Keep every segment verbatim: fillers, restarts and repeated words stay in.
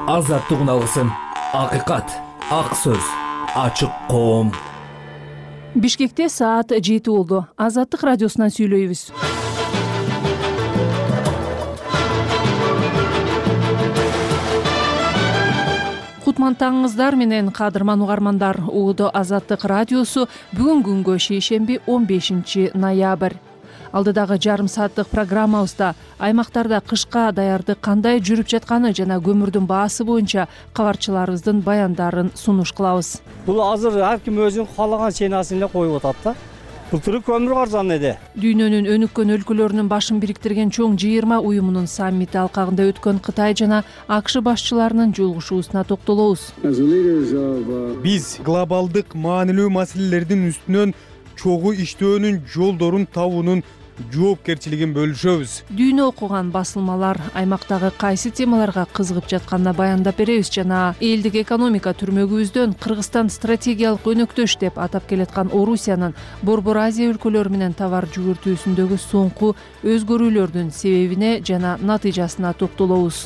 азаттык уналысын. Акыйкат, ак сөз, ачык коом. Бишкекте саат жети болду. Азаттык радиосунан сүйлөйбүз. Кутман таңыңыздар менен кадырман угармандар. Уудо Азаттык радиосу бүгүн күнгө шейшемби он бешинчи ноябрь. Алдыдагы жарым сааттык программабызда аймактарда кышка даярдык кандай жүрүп жатканы жана көмүрдүн баасы боюнча кабарчыларыбыздын баяндарын сунуш кылабыз. Бул азыр ар ким өзүнүн каалаган чейнасын эле коюп атат да. Былтыры көмүр арзан эди. Дүйнөнүн өнүккөн өлкөлөрүнүн башын бириктирген чоң жыйырма уюмунун саммити алкагында өткөн Кытай жана АКШ башчыларынын жолугушуусуна токтолобуз. Биз глобалдык маанилүү маселелердин үстүнөн чогуу иштөөнүн жолдорун табуунун жоопкерчилигин бөлүшөбүз. Дүйнө окуган басылмалар аймактагы кайсы темаларга кызыгып жатканына баяндап беребиз жана элдик экономика түрмөгүбүздөн Кыргызстан стратегиялык өнөктөш деп атап келаткан Орусиянын Борбор Азия өлкөлөрү менен товар жүгүртүүсүндөгү соңку өзгөрүүлөрдүн себебине жана натыйжасына токтолобуз.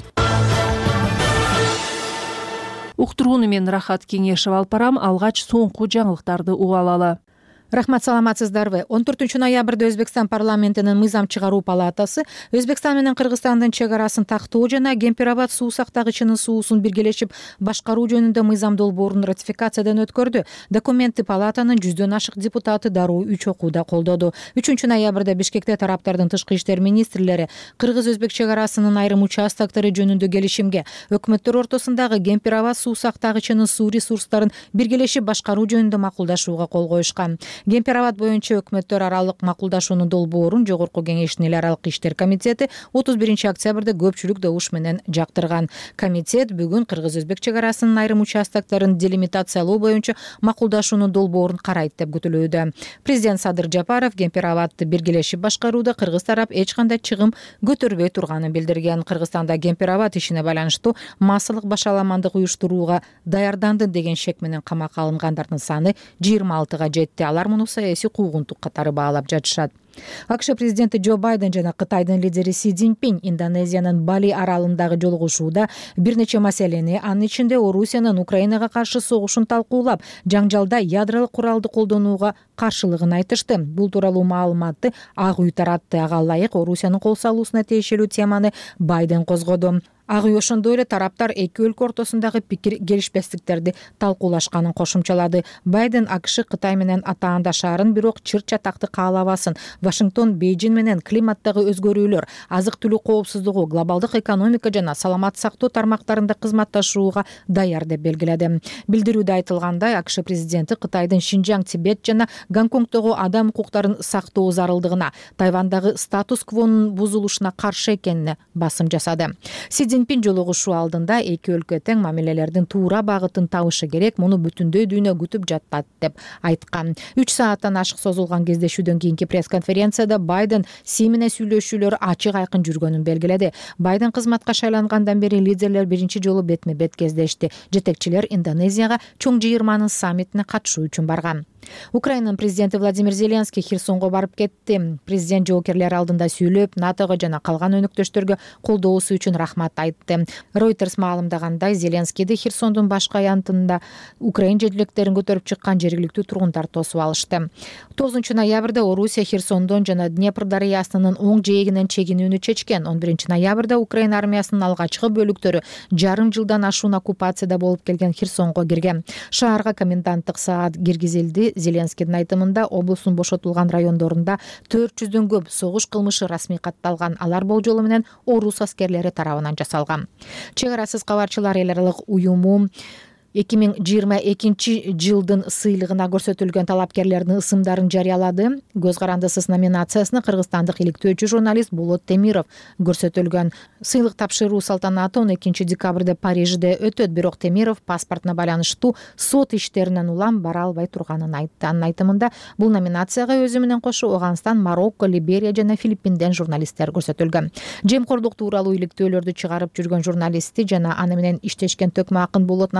Уктурууну мен Рахат Кеңешева алып барам. Алгач соңку жаңылыктарды угуп алалы. Рахмат, саламатсыздарбы? он төртүнчү ноябрда Өзбекстан парламентинин мыйзам чыгаруу палатасы Өзбекстан менен Кыргызстандын чек арасын тактоо жана Кемпир-Абад суу сактагычынын суусун биргелешип башкаруу жөнүндө мыйзам долбоорун ратификациядан өткөрдү. Документти палатанын жүздөн ашык депутаты дароо үч окууда колдоду. үчүнчү ноябрда Бишкекте тараптардын тышкы иштер министрлери Кыргыз-Өзбек чек арасынын айрым участоктору жөнүндө келишимге, өкмөттөр ортосундагы Кемпир-Абад суу сактагычынын суу ресурстарын биргелешип башкаруу жөнүндө макулдашууга кол коюшкан. Кемпир-Абад боюнча өкмөттөр аралык макулдашуунун долбоорун Жогорку Кеңештин эл аралык иштер комитети отуз биринчи октябрда көпчүлүк добуш менен жактырган. Комитет бүгүн Кыргыз-Өзбек чек арасынын айрым участокторун делимитациялоо боюнча макулдашуунун долбоорун карайт деп күтүлүүдө. Президент Садыр Жапаров Кемпир-Абадты биргелешип башкарууда кыргыз тарап эч кандай чыгым көтөрбөй турганын билдирген. Кыргызстанда Кемпир-Абад ишине байланыштуу массалык башаламандык уюштурууга даярданды деген шек менен камакка алынгандардын саны жыйырма алтыга жетти. Алар муну саясий куугунтук катары баалап жатышат. АКШ президенти Джо Байден жана Кытайдын лидери Си Цзиньпин Индонезиянын Бали аралындагы жолугушууда бир нече маселени, анын ичинде Орусиянын Украинага каршы согушун талкуулап, жаңжалда ядролук куралды колдонууга каршылыгын айтышты. Бул тууралуу маалыматты Ак үй таратты. Ага ылайык Орусиянын кол салуусуна тиешелүү теманы Байден козгоду. Ак үй ошондой эле тараптар эки өлкө ортосундагы пикир келишпестиктерди талкуулашканын кошумчалады. Байден АКШ Кытай менен атаандашаарын, бирок чыр чатакты каалабасын. Вашингтон Бейжин менен климаттагы өзгөрүүлөр, азык-түлүк коопсуздугу, глобалдык экономика жана саламат сактоо тармактарында кызматташууга даяр деп белгиледи. Билдирүүдө айтылгандай, АКШ президенти Кытайдын Шинжаң, Тибет жана Гонконгдогу адам укуктарын сактоо зарылдыгына, Тайвандагы статус-квонун бузулушуна каршы экенине басым жасады. Си Цзиньпин жолугушуу алдында эки өлкө тең мамилелердин туура багытын табышы керек, муну бүтүндөй дүйнө күтүп жатат деп айткан. үч сааттан ашык созулган кездешүүдөн кийинки пресс-конференцияда Байден Си менен сүйлөшүүлөр ачык айкын жүргөнүн белгиледи. Байден кызматка шайлангандан бери лидерлер биринчи жолу бетме-бет кездешти. Жетекчилер Индонезияга чоң жыйырманын саммитине катышуу үчүн барган. Украинанын президенти Владимир Зеленский Херсонго барып кетти. Президент жоокерлер алдында сүйлөп, НАТОго жана калган өнөктөштөргө колдоосу үчүн рахмат айтты. Reuters маалымдагандай, Зеленскийди Херсондун башкы аянтында Украин жетилектерин көтөрүп чыккан жергиликтүү тургундар тосуп алышты. тогузунчу ноябрда Орусия Херсондон жана Днепр дарыясынын оң жээгинен чегинүүнү чечкен. он биринчи ноябрда Украин армиясынын алгачкы бөлүктөрү жарым жылдан ашуун оккупацияда болуп келген Херсонго кирген. Шаарга коменданттык саат киргизилди. Зеленскийдин айтымында облустун бошотулган райондорунда төрт жүздөн көп согуш кылмышы расмий катталган. Алар болжолу менен орус аскерлери тарабынан жасалган. Чек арасыз кабарчылар эл аралык уюму эки миң жыйырма экинчи жылдын сыйлыгына көрсөтүлгөн талапкерлердин ысымдарын жарыялады. Көз карандысыз номинациясына кыргызстандык иликтөөчү журналист Болот Темиров көрсөтүлгөн. Сыйлык тапшыруу салтанаты он экинчи декабрда Парижде өтөт, бирок Темиров паспортуна байланыштуу сот иштеринен улам бара албай турганын айтты. Анын айтымында бул номинацияга өзү менен кошо Афганистан, Марокко, Либерия жана Филиппинден журналисттер көрсөтүлгөн. Жемкордук тууралуу иликтөөлөрдү чыгарып жүргөн журналисти жана аны менен иштешкен төкмө акын Болот Назаровду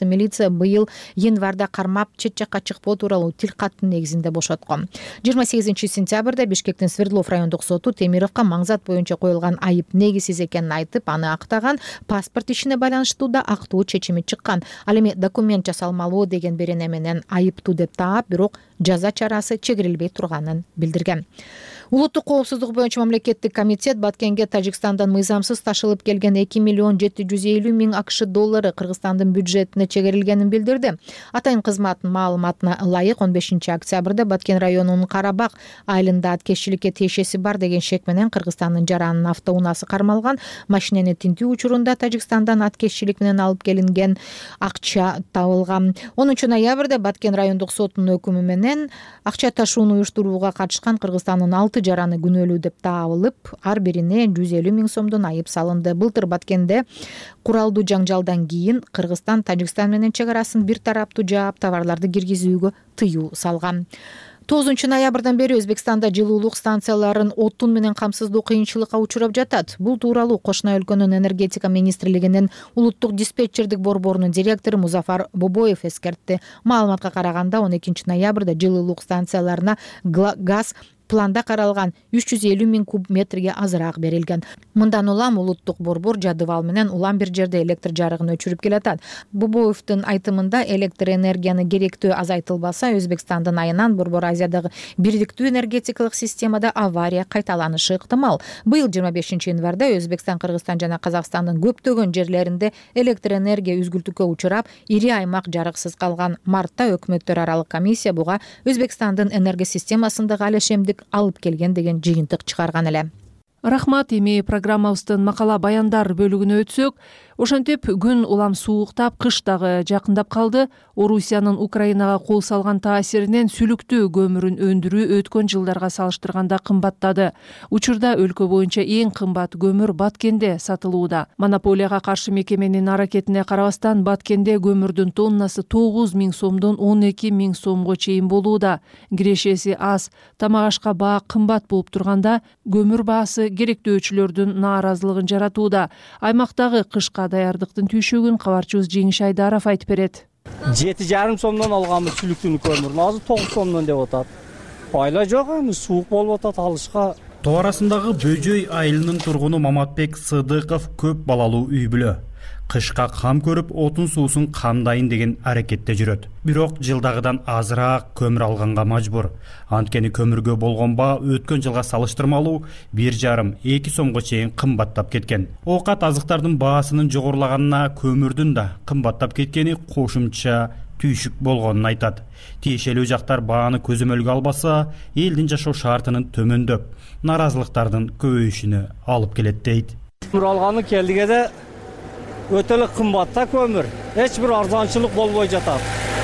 милиция быйыл январда кармап чет жакка чыкпоо тууралуу тил каттын негизинде бошоткон. жыйырма сегизинчи сентябрда Бишкектин Свердлов райондук соту Темировго маңзат боюнча коюлган айып негизсиз экенин айтып, аны актаган, паспорт ишине байланыштуу да актуу чечими чыккан. Ал эми документ жасалмалуу деген берене менен айыптуу деп таап, бирок жаза чарасы чегирилбей турганын билдирген. Улуттук коопсуздук боюнча мамлекеттик комитет Баткенге Тажикстандан мыйзамсыз ташылып келген эки миллион жети жүз элүү миң АКШ доллары Кыргызстандын бюджетине чегерилгенин билдирди. Атайын кызматтын маалыматына ылайык он бешинчи октябрда Баткен районунун Карабак айылында аткезчиликке тиешеси бар деген шек менен Кыргызстандын Жаранын автоунаасы кармалган. Машинени тинтүү учурунда Тажикстандан аткезчилик менен алып келинген акча табылган. онунчу ноябрда Баткен райондук сотунун өкүмү менен акча ташууну уюштурууга катышкан Кыргызстандын алты жараны күнөөлүү деп таабылып, ар бирине жүз элүү миң сомдон айып салынды. Былтыр Баткенде куралдуу жаңжалдан кийин Кыргызстан Тажикстан менен чек арасын бир тараптуу жаап, товарларды киргизүүгө тыюу салган. тогузунчу ноябрдан бери Өзбекстанда жылуулук станцияларын отун менен камсыздоо кыйынчылыкка учурап жатат. Бул тууралуу кошуна өлкөнүн энергетика министрлигинин улуттук диспетчердик борборунун директору Музафар Бобоев эскертти. Маалыматка караганда он экинчи ноябрда жылуулук станцияларына газ планда каралган үч жүз элүү миң куб метрге азыраак берилген. Мындан улам улуттук борбор жадыбал менен улам бир жерде электр жарыгын өчүрүп келатат. Бобоевдин айтымында электр энергияны керектөө азайтылбаса, Өзбекстандын айынан Борбор Азиядагы бирдиктүү энергетикалык системада авария кайталанышы ыктымал. Быйыл жыйырма бешинчи январда Өзбекстан, Кыргызстан жана Казакстандын көптөгөн жерлеринде электр энергия үзгүлтүккө учурап, ири аймак жарыксыз калган. Мартта өкмөттөр аралык комиссия буга Өзбекстандын энергия системасындагы алешемдик алып келген деген жыйынтык чыгарган эле. Рахмат. Эми программабыздын макала баяндар бөлүгүнө өтсөк, ошентип күн улам сууктап, кыш дагы жакындап калды. Орусиянын Украинага кол салган таасиринен сүлүктүү көмүрүн өндүрүү өткөн жылдарга салыштырганда кымбаттады. Учурда өлкө боюнча эң кымбат көмүр Баткенде сатылууда. Монополияга каршы мекеменин аракетине карабастан, Баткенде көмүрдүн тоннасы тогуз миң сомдон он эки миң сомго чейин болууда. Кирешеси аз, тамак ашка баа кымбат болуп турганда, көмүр баасы керектөөчүлөрдүн нааразылыгын жаратууда. Аймактагы кышка даярдыктын түйшөгүн кабарчыбыз Жеңиш Айдаров айтып берет. жети жарым сомдон алганбыз сүлүктүүнү көмүрүн, азыр тогуз сомдон деп атат. Айла жок, эми суук болуп атат алышка. Тоо арасындагы Бөжөй айылынын тургуну Маматбек Сыдыков көп балалуу үй бүлө. Кышка кам көрүп, отун суусун камдайын деген аракетте жүрөт. Бирок жылдагыдан азыраак көмүр алганга мажбур. Анткени көмүргө болгон баа өткөн жылга салыштырмалуу бир жарым эки сомго чейин кымбаттап кеткен. Оокат азыктардын баасынын жогорулаганына көмүрдүн да кымбаттап кеткени кошумча түйшүк болгонун айтат. Тиешелүү жактар бааны көзөмөлгө албаса, элдин жашоо шартынын төмөндөп, наразылыктардын көбөйүшүнө алып келет дейт. Көмүр алганы келдигеде өтө эле кымбатта көмүр. Эч бир арзанчылык болбой жатат.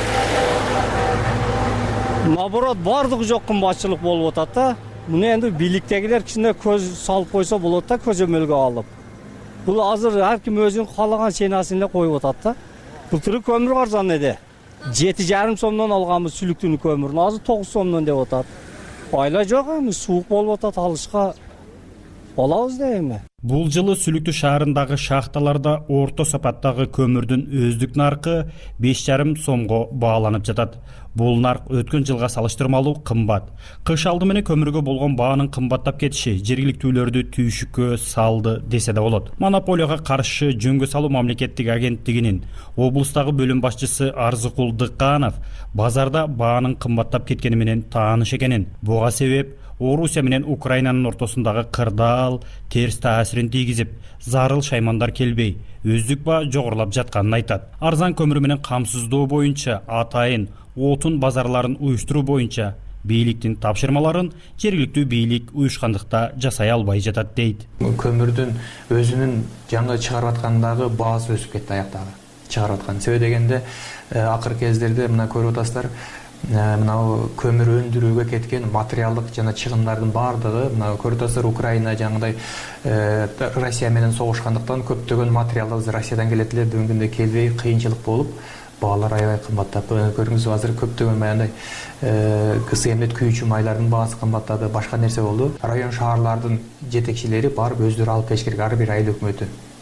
Наоборот, бардыгы жок кымбатчылык болуп атат да. Муну энди бийликтегилер кичине көз салып койсо болот да, көзөмөлгө алып. Бул азыр ар ким өзүнүн каалаган чейнасын эле коюп атат да. Былтыр көмүр арзан эди. жети жарым сомдон алганбыз сүлүктүүнү көмүрүн, азыр тогуз сомдон деп атат. Айла жок, эми суук болуп атат, алышка болобуз да эми. Бул жылы Сүлүктүү шаарындагы шахталарда орто сапаттагы көмүрдүн өздүк наркы беш жарым сомго бааланып жатат. Бул нарк өткөн жылга салыштырмалуу кымбат. Кыш алды менен көмүргө болгон баанын кымбаттап кетиши жергиликтүүлөрдү түйшүккө салды десе да болот. Монополияга каршы жөнгө салуу мамлекеттик агенттигинин облустагы бөлүм башчысы Арзыкул Дыкканов базарда баанын кымбаттап кеткени менен тааныш экенин, буга себеп Орусия менен Украинанын ортосундагы кырдаал терс таасирин тийгизип, зарыл шаймандар келбей, өздүк баа жогорулап жатканын айтат. Арзан көмүр менен камсыздоо боюнча атайын отун базарларын уюштуруу боюнча бийликтин тапшырмаларын жергиликтүү бийлик уюшкандыкта жасай албай жатат дейт. Көмүрдүн өзүнүн жаңы чыгарып аткандагы баасы өсүп кетти, аяктагы чыгарып аткан. Себеби дегенде акыркы кездерде мына көрүп атасыздар, мына көмүр өндүрүүгө кеткен материалдык жана чыгымдардын баардыгы мына көрүп атасыздар, Украина жаңыдай Россия менен согушкандыктан көптөгөн материалдар Россиядан келет эле, бүгүнкү күндө келбей кыйынчылык болуп, баалар аябай кымбаттап. Көрүңүз, азыр көптөгөн баягындай КСМдет күйүүчү майлардын баасы кымбаттады, башка нерсе болду. Район шаарлардын жетекчилери барып өздөрү алып келиш керек, ар бир айыл өкмөтү.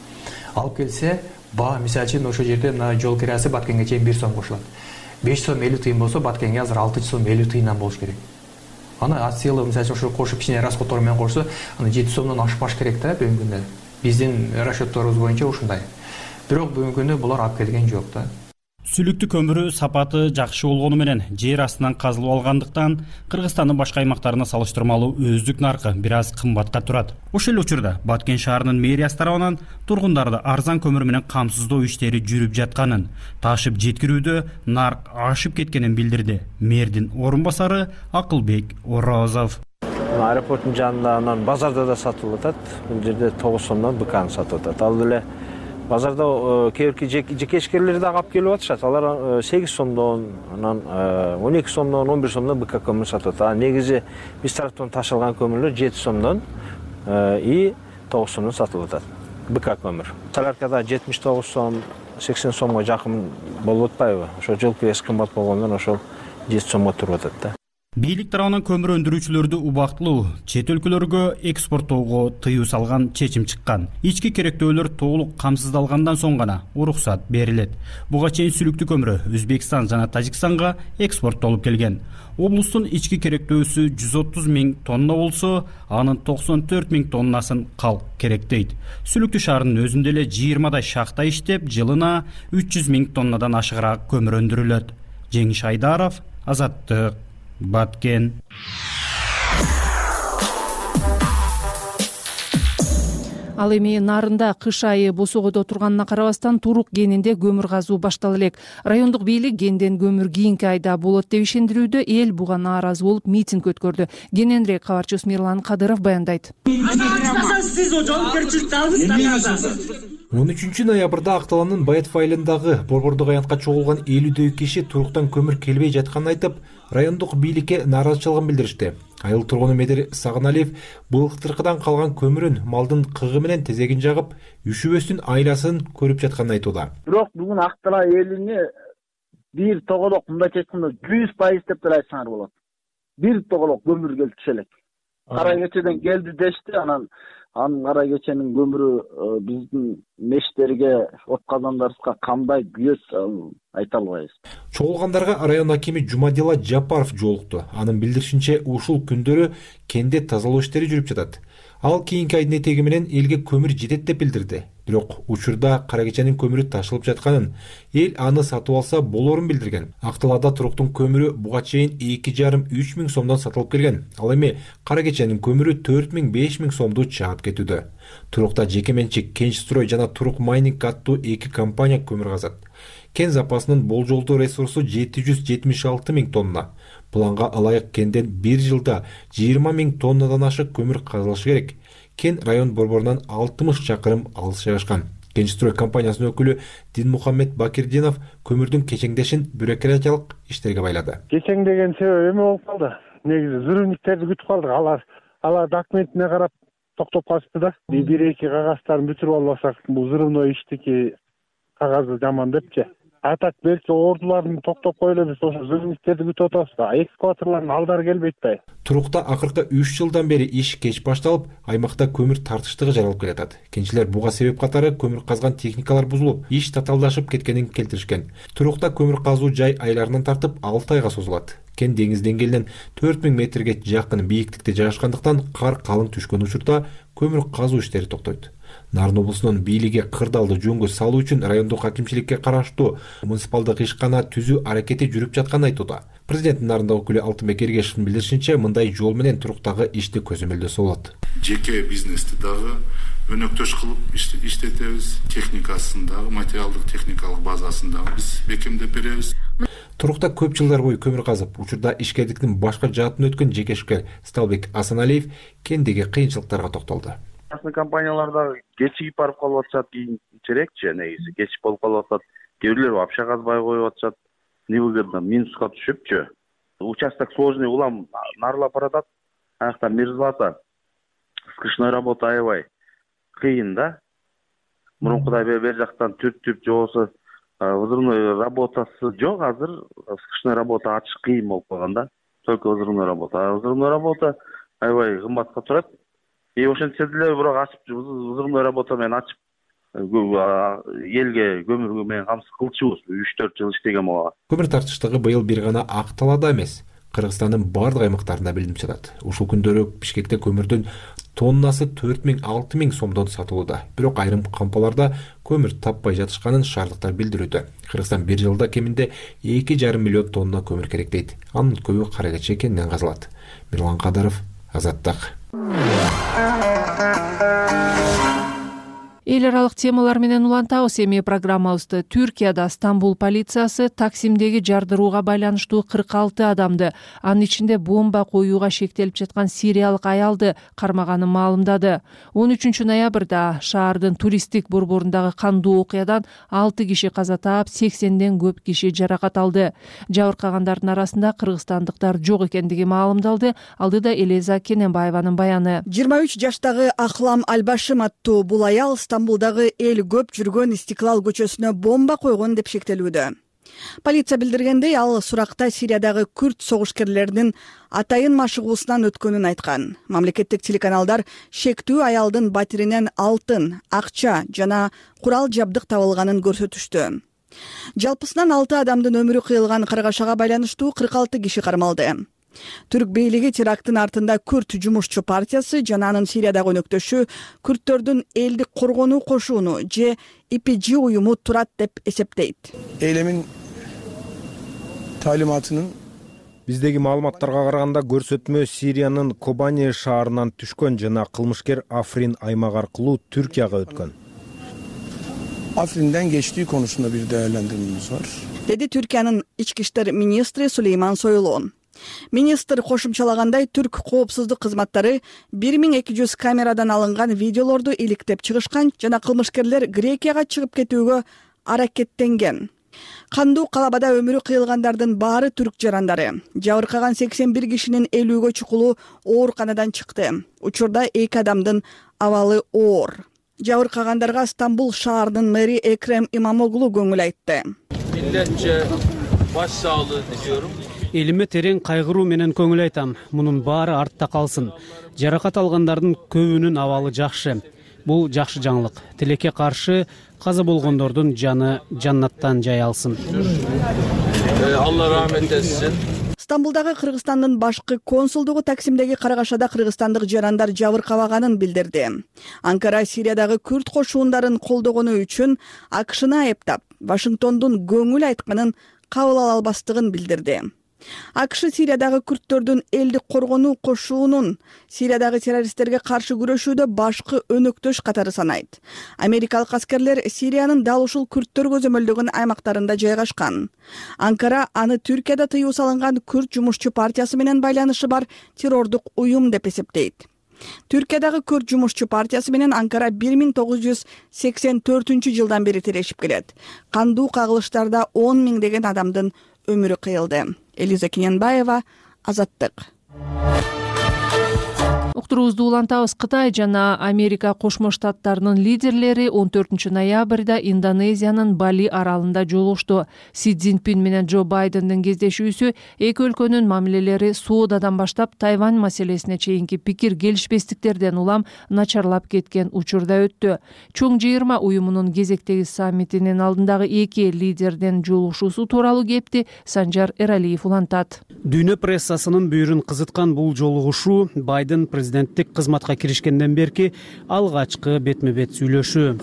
алып келсе баа мисалы үчүн ошол жерде мына жол кирасы Баткенге чейин бир сом кошулат. беш сом элүү тыйын болсо Баткенге азыр алты сом элүү тыйындан болуш керек. Аны от силы мисалы үчүн ошо кошуп кичине расходдор менен кошсо, аны жети сомдон ашпаш керек да бүгүнкү күндө. Биздин расчетторубуз боюнча ушундай. Бирок бүгүнкү күндө булар алып келген жок да. Сүлүктүү көмүрү сапаты жакшы болгону менен жер астынан казылып алгандыктан Кыргызстандын башка аймактарына салыштырмалуу өздүк наркы бир аз кымбатка турат. Ошол учурда Баткен шаарынын мэриясы тарабынан тургундарды арзан көмүр менен камсыздоо иштери жүрүп жатканын, ташып жеткирүүдө нарк ашып кеткенин билдирди мэрдин орун басары Акылбек Орозов. Аэропорттун жанында анан базарда да сатылып атат. Бул жерде тогуз сомдон быканы сатып атат. Ал эле базарда кээки жекешкерлер да алып келип атышат. Алар сегиз сомдон, анан он эки сомдон, он бир сомдон быка көмүр сатып атат. Негизи биз тараптан ташылган көмүрлөр жети сомдон и тогуз сомдон сатылып атат. Быка көмүр. Соляркада жетимиш тогуз сом, сексен сомго жакын болуп атпайбы? Ошо жол кирesi кымбат болгондон ошол жети сомго туруп атат да. Бийлик тарабынан көмүр өндүрүүчүлөрдү убактылуу чет өлкөлөргө экспорттоого тыюу салган чечим чыккан. Ички керектөөлөр толук камсыздалгандан соң гана уруксат берилет. Буга чейин сүлүктүү көмүрү Өзбекстан жана Тажикстанга экспорттолуп келген. Облустун ички керектөөсү жүз отуз миң тонна болсо, анын токсон төрт миң тоннасын калк керектейт. Сүлүктүү шаарынын өзүндө эле жыйырмадай шахта иштеп, жылына үч жүз миң тоннадан ашыгыраак көмүр өндүрүлөт. Жеңиш Айдаров, Азаттык, Баткен. Ал эми нарында кыш айы босогодо турганына карабастан Турук кенинде көмүр казуу баштала элек. Райондук бийлик кенден көмүр кийинки айда болот деп ишендирүүдө, эл буга нааразы болуп митинг өткөрдү. Кененирээк кабарчыбыз Мирлан Кадыров баяндайт. он үчүнчү ноябрда Акталандын Байет файлындагы борбордук аянтка чогулган элүүдөй киши Туруктан көмүр келбей жатканын айтып, райондук бийликке нааразычылыгын билдиришти. Айыл тургуну Медер Сагыналиев былтыркыдан калган көмүрүн малдын кыгы менен тезегин жагып, үшүбөстүн айласын көрүп жатканын айтууда. Бирок бүгүн Актала элине бир тоголок мындайча айтканда жүз пайыз деп деле айтсаңар болот. Бир тоголок көмүр келип түшө элек. Кара кечеден келди дешти, анан анын кара кеченин көмүрү биздин мештерге, от казандарыбызга кандай күйөт айта албайбыз. Чогулгандарга район акими Жумадилла Жапаров жолукту. Анын билдиришинче, ушул күндөрү кенде тазалоо иштери жүрүп жатат. Ал кийинки айдын этеги менен элге көмүр жетет деп билдирди. Бирок учурда кара кеченин көмүрү ташылып жатканын, эл аны сатып алса болорун билдирген. Акталада Туруктун көмүрү буга чейин эки жарым үч миң сомдон сатылып келген. Ал эми кара кеченин көмүрү төрт миң беш миң сомду чаап кетүүдө. Турукта жеке менчик Кенчстрой жана Турук Майнинг аттуу эки компания көмүр казат. Кен запасынын болжолдуу ресурсу жети жүз жетимиш алты миң тонна. Планга ылайык кенден бир жылда жыйырма миң тоннадан ашык көмүр казылышы керек. Кен район борборунан алтымыш чакырым алыс жайгашкан. Кенчстрой компаниясынын өкүлү Динмухаммед Бакирдинов көмүрдүн кечеңдешин бюрократиялык иштерге байлады. Кечеңдеген себеби эме болуп калды. Негизи взрывниктерди күтүп калдык. Алар алар документине карап токтоп калышты да. Бир эки кагаздарын бүтүрүп албасак, бул взрывной иштики кагазы жаман депчи. А так белки ордуларын токтоп коелубуз, ошо взрывниктерди күтүп атабыз да. Экскаваторлордун алдары келбейт да. Турукта акыркы үч жылдан бери иш кеч башталып, аймакта көмүр тартыштыгы жаралып келатат. Кенчилер буга себеп катары көмүр казган техникалар бузулуп, иш татаалдашып кеткенин келтиришкен. Турукта көмүр казуу жай айларынан тартып алты айга созулат. Кен деңиз деңгээлинен төрт миң метрге жакын бийиктикте жайгашкандыктан кар калың түшкөн учурда көмүр казуу иштери токтойт. Нарын облусунун бийлиги кырдаалды жөнгө салуу үчүн райондук акимчиликке караштуу муниципалдык ишкана түзүү аракети жүрүп жатканын айтууда. Президенттин нарында өкүлү Алтынбек Эргешевдин билдиришинче, мындай жол менен Туруктагы ишти көзөмөлдөсө болот. Жеке бизнести дагы өнөктөш кылып иштетебиз, техникасын дагы, материалдык техникалык базасын дагы биз бекемдеп беребиз. Турукта көп жылдар бою көмүр казып, учурда ишкердиктин башка жаатын өткөн жекешкер Сталбек Асаналиев кендеги кыйынчылыктарга токтолду. Частный компанияларда кечигип барып калып атышат, кийинчерээкчи негизи кечип болуп калып атат. Кээ бирлер вообще казбай коюп атышат. Невыгодно, минуска түшүпчү. Участок сложный, улам нарылап баратат. Аякта мерзлата. Скрышной работа аябай кыйын да. Мурункудай бер жактан түртүп жобосо взрывной работасы жок, азыр скрышной работа ачыш кыйын болуп калган да. Только взрывной работа. Взрывной работа аябай кымбатка турат. И ошентсе деле бирок ачып взрывной работа менен ачып элге көмүр менен камсыз кылчубуз үч төрт жыл иштеген буга. Көмүр тартыштыгы быйыл бир гана Ак Талаада эмес, Кыргызстандын бардык аймактарында билинип жатат. Ушул күндөрү Бишкекте көмүрдүн тоннасы төрт миң алты миң сомдон сатылууда. Бирок айрым кампаларда көмүр таппай жатышканын шаардыктар билдирүүдө. Кыргызстан бир жылда кеминде эки жарым миллион тонна көмүр керек дейт. Анын көбү кара кече кенинен казылат. Мирлан Кадаров, Азаттык. Эл аралык темалар менен улантабыз. Эми программабызды Түркияда Стамбул полициясы Таксимдеги жардырууга байланыштуу кырк алты адамды, анын ичинде бомба коюуга шектелип жаткан сириялык аялды кармаганын маалымдады. он үчүнчү ноябрда шаардын туристтик борборундагы кандуу окуядан алты киши каза таап, сексенден көп киши жаракат алды. Жабыркагандардын арасында кыргызстандыктар жок экендиги маалымдалды. Алдыда Элиза Кененбаеванын баяны. жыйырма үч жаштагы Ахлам Албашим аттуу бул аял Стамбулдагы эл көп жүргөн Истиклал көчөсүнө бомба койгон деп шектелүүдө. Полиция билдиргендей, ал суракта Сириядагы күрд согушкерлеринин атайын машыгуусунан өткөнүн айткан. Мамлекеттик телеканалдар шектүү аялдын батиринен алтын, акча жана курал жабдык табылганын көрсөтүштү. Жалпысынан алты адамдын өмүрү кыйылган каргашага байланыштуу кырк алты киши кармалды. Түрк бийлиги теракттын артында Күрд жумушчу партиясы жана анын Сириядагы өнөктөшү Күрдтөрдүн элдик коргонуу кошууну же И P G уюму турат деп эсептейт. Eylemin talimatının биздеги маалыматтарга караганда көрсөтмө Сириянын Кобани шаарынан түшкөн жана кылмышкер Африн аймагы аркылуу Түркияга өткөн. Afrin'den geçtiği konusunda bir değerlendirmemiz var. Dedi Türkiye'nin İçki İşler Ministri Süleyman Soylu. Министр кошумчалагандай, түрк коопсуздук кызматтары бир миң эки жүз камерадан алынган видеолорду иликтеп чыгышкан жана кылмышкерлер Грекияга чыгып кетүүгө аракеттенген. Кандуу калабада өмүрү кыйылгандардын баары түрк жарандары. Жабыркаган сексен бир кишинин элүүгө чукулу ооруканадан чыкты. Учурда эки адамдын абалы оор. Жабыркагандарга Стамбул шаарынын мэри Экрем Имамоглу көңүл айтты. Milletçe başsağlığı diliyorum. Элиме терең кайгыруу менен көңүл айтам. Мунун баары артта калсын. Жаракат алгандардын көбүнүн абалы жакшы. Бул жакшы жаңылык. Тилекке каршы каза болгондордун жаны жаннаттан жай алсын. Allah rahmet etsin. Стамбулдагы Кыргызстандын башкы консулдугу Таксимдеги каргашада кыргызстандык жарандар жабыркабаганын билдирди. Анкара Сириядагы күрд кошуундарын колдогону үчүн АКШны айыптап, Вашингтондун көңүл айтканын кабыл ала албастыгын билдирди. АКШ Сириядагы күрдтөрдүн элдик коргонуу кошуунун Сириядагы террористтерге каршы күрөшүүдө башкы өнөктөш катары санайт. Америкалык аскерлер Сириянын дал ушул күрдтөр көзөмөлдөгөн аймактарында жайгашкан. Анкара аны Түркияда тыюу салынган Күрд жумушчу партиясы менен байланышы бар террордук уюм деп эсептейт. Түркиядагы Күрд жумушчу партиясы менен Анкара бир миң тогуз жүз сексен төртүнчү жылдан бери тирешип келет. Кандуу кагылыштарда он миңдеген адамдын өмүрү кыйылды. Элиза Кененбаева, Азаттык. Уктуруубузду улантабыз. Кытай жана Америка Кошмо Штаттарынын лидерлери он төртүнчү ноябрда Индонезиянын Бали аралында жолугушту. Си Цзиньпин менен Джо Байдендин кездешүүсү эки өлкөнүн мамилелери соодадан баштап Тайвань маселесине чейинки пикир келишпестиктерден улам начарлап кеткен учурда өттү. Чоң жыйырма уюмунун кезектеги саммитинин алдындагы эки эл лидердин жолугушуусу тууралуу кепти Санжар Эралиев улантат. Дүйнө прессасынын бүйүрүн кызыткан бул жолугушуу Байден президенттик кызматка киришкенден берки алгачкы бетме-бет сүйлөшүү.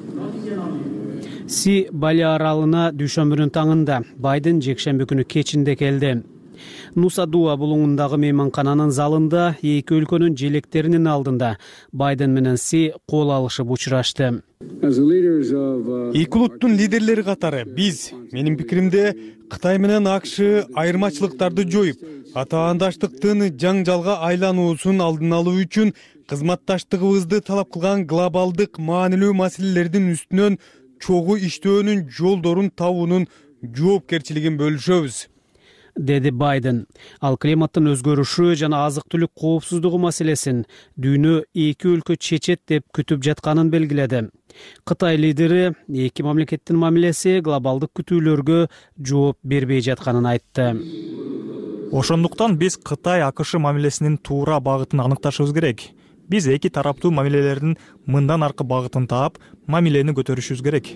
Си Бали аралына дүйшөмбүнүн таңында, Байден жекшемби күнү кечинде келди. Нуса Дуа булуңундагы мейманкананын залында эки өлкөнүн желектеринин алдында Байден менен Си кол алышып учурашты. Эки улуттун лидерлери катары биз, менин пикиримде, Кытай менен АКШ айырмачылыктарды жоюп, атаандаштыктын жаңжалга айлануусун алдын алуу үчүн кызматташтыгыбызды талап кылган глобалдык маанилүү маселелердин үстүнөн чогуу иштөөнүн жолдорун табуунун жоопкерчилигин бөлүшөбүз, деди Байден. Ал климаттын өзгөрүшү жана азык-түлүк коопсуздугу маселесин дүйнө эки өлкө чечет деп күтүп жатканын белгиледи. Кытай лидери эки мамлекеттин мамилеси глобалдык күтүүлөргө жооп бербей жатканын айтты. Ошондуктан биз Кытай АКШ мамилесинин туура багытын аныкташыбыз керек. Биз эки тараптуу мамилелердин мындан аркы багытын таап, мамилени көтөрүшүбүз керек,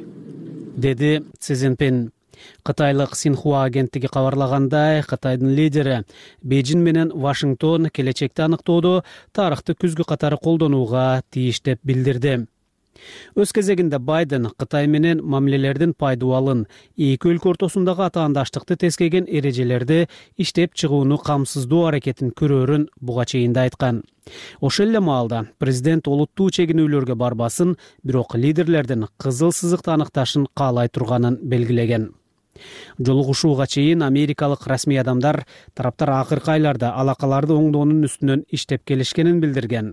деди Си Цзиньпин. Кытайлык Синхуа агенттиги кабарлагандай, Кытайдын лидери Бейжин менен Вашингтон келечекти аныктоодо тарыхты күзгү катары колдонууга тийиш деп билдирди. Өз кезегинде Байден Кытай менен мамилелердин пайдубалын, эки өлкө ортосундагы атаандаштыкты тескеген эрежелерди иштеп чыгууну камсыздоо аракетин көрөрүн буга чейин да айткан. Ошол эле маалда президент олуттуу чегинүүлөргө барбасын, бирок лидерлердин кызыл сызыкты аныкташын каалай турганын белгилеген. Жолугушууга чейин америкалык расмий адамдар тараптар акыркы айларда алакаларды оңдоонун үстүнөн иштеп келишкенин билдирген.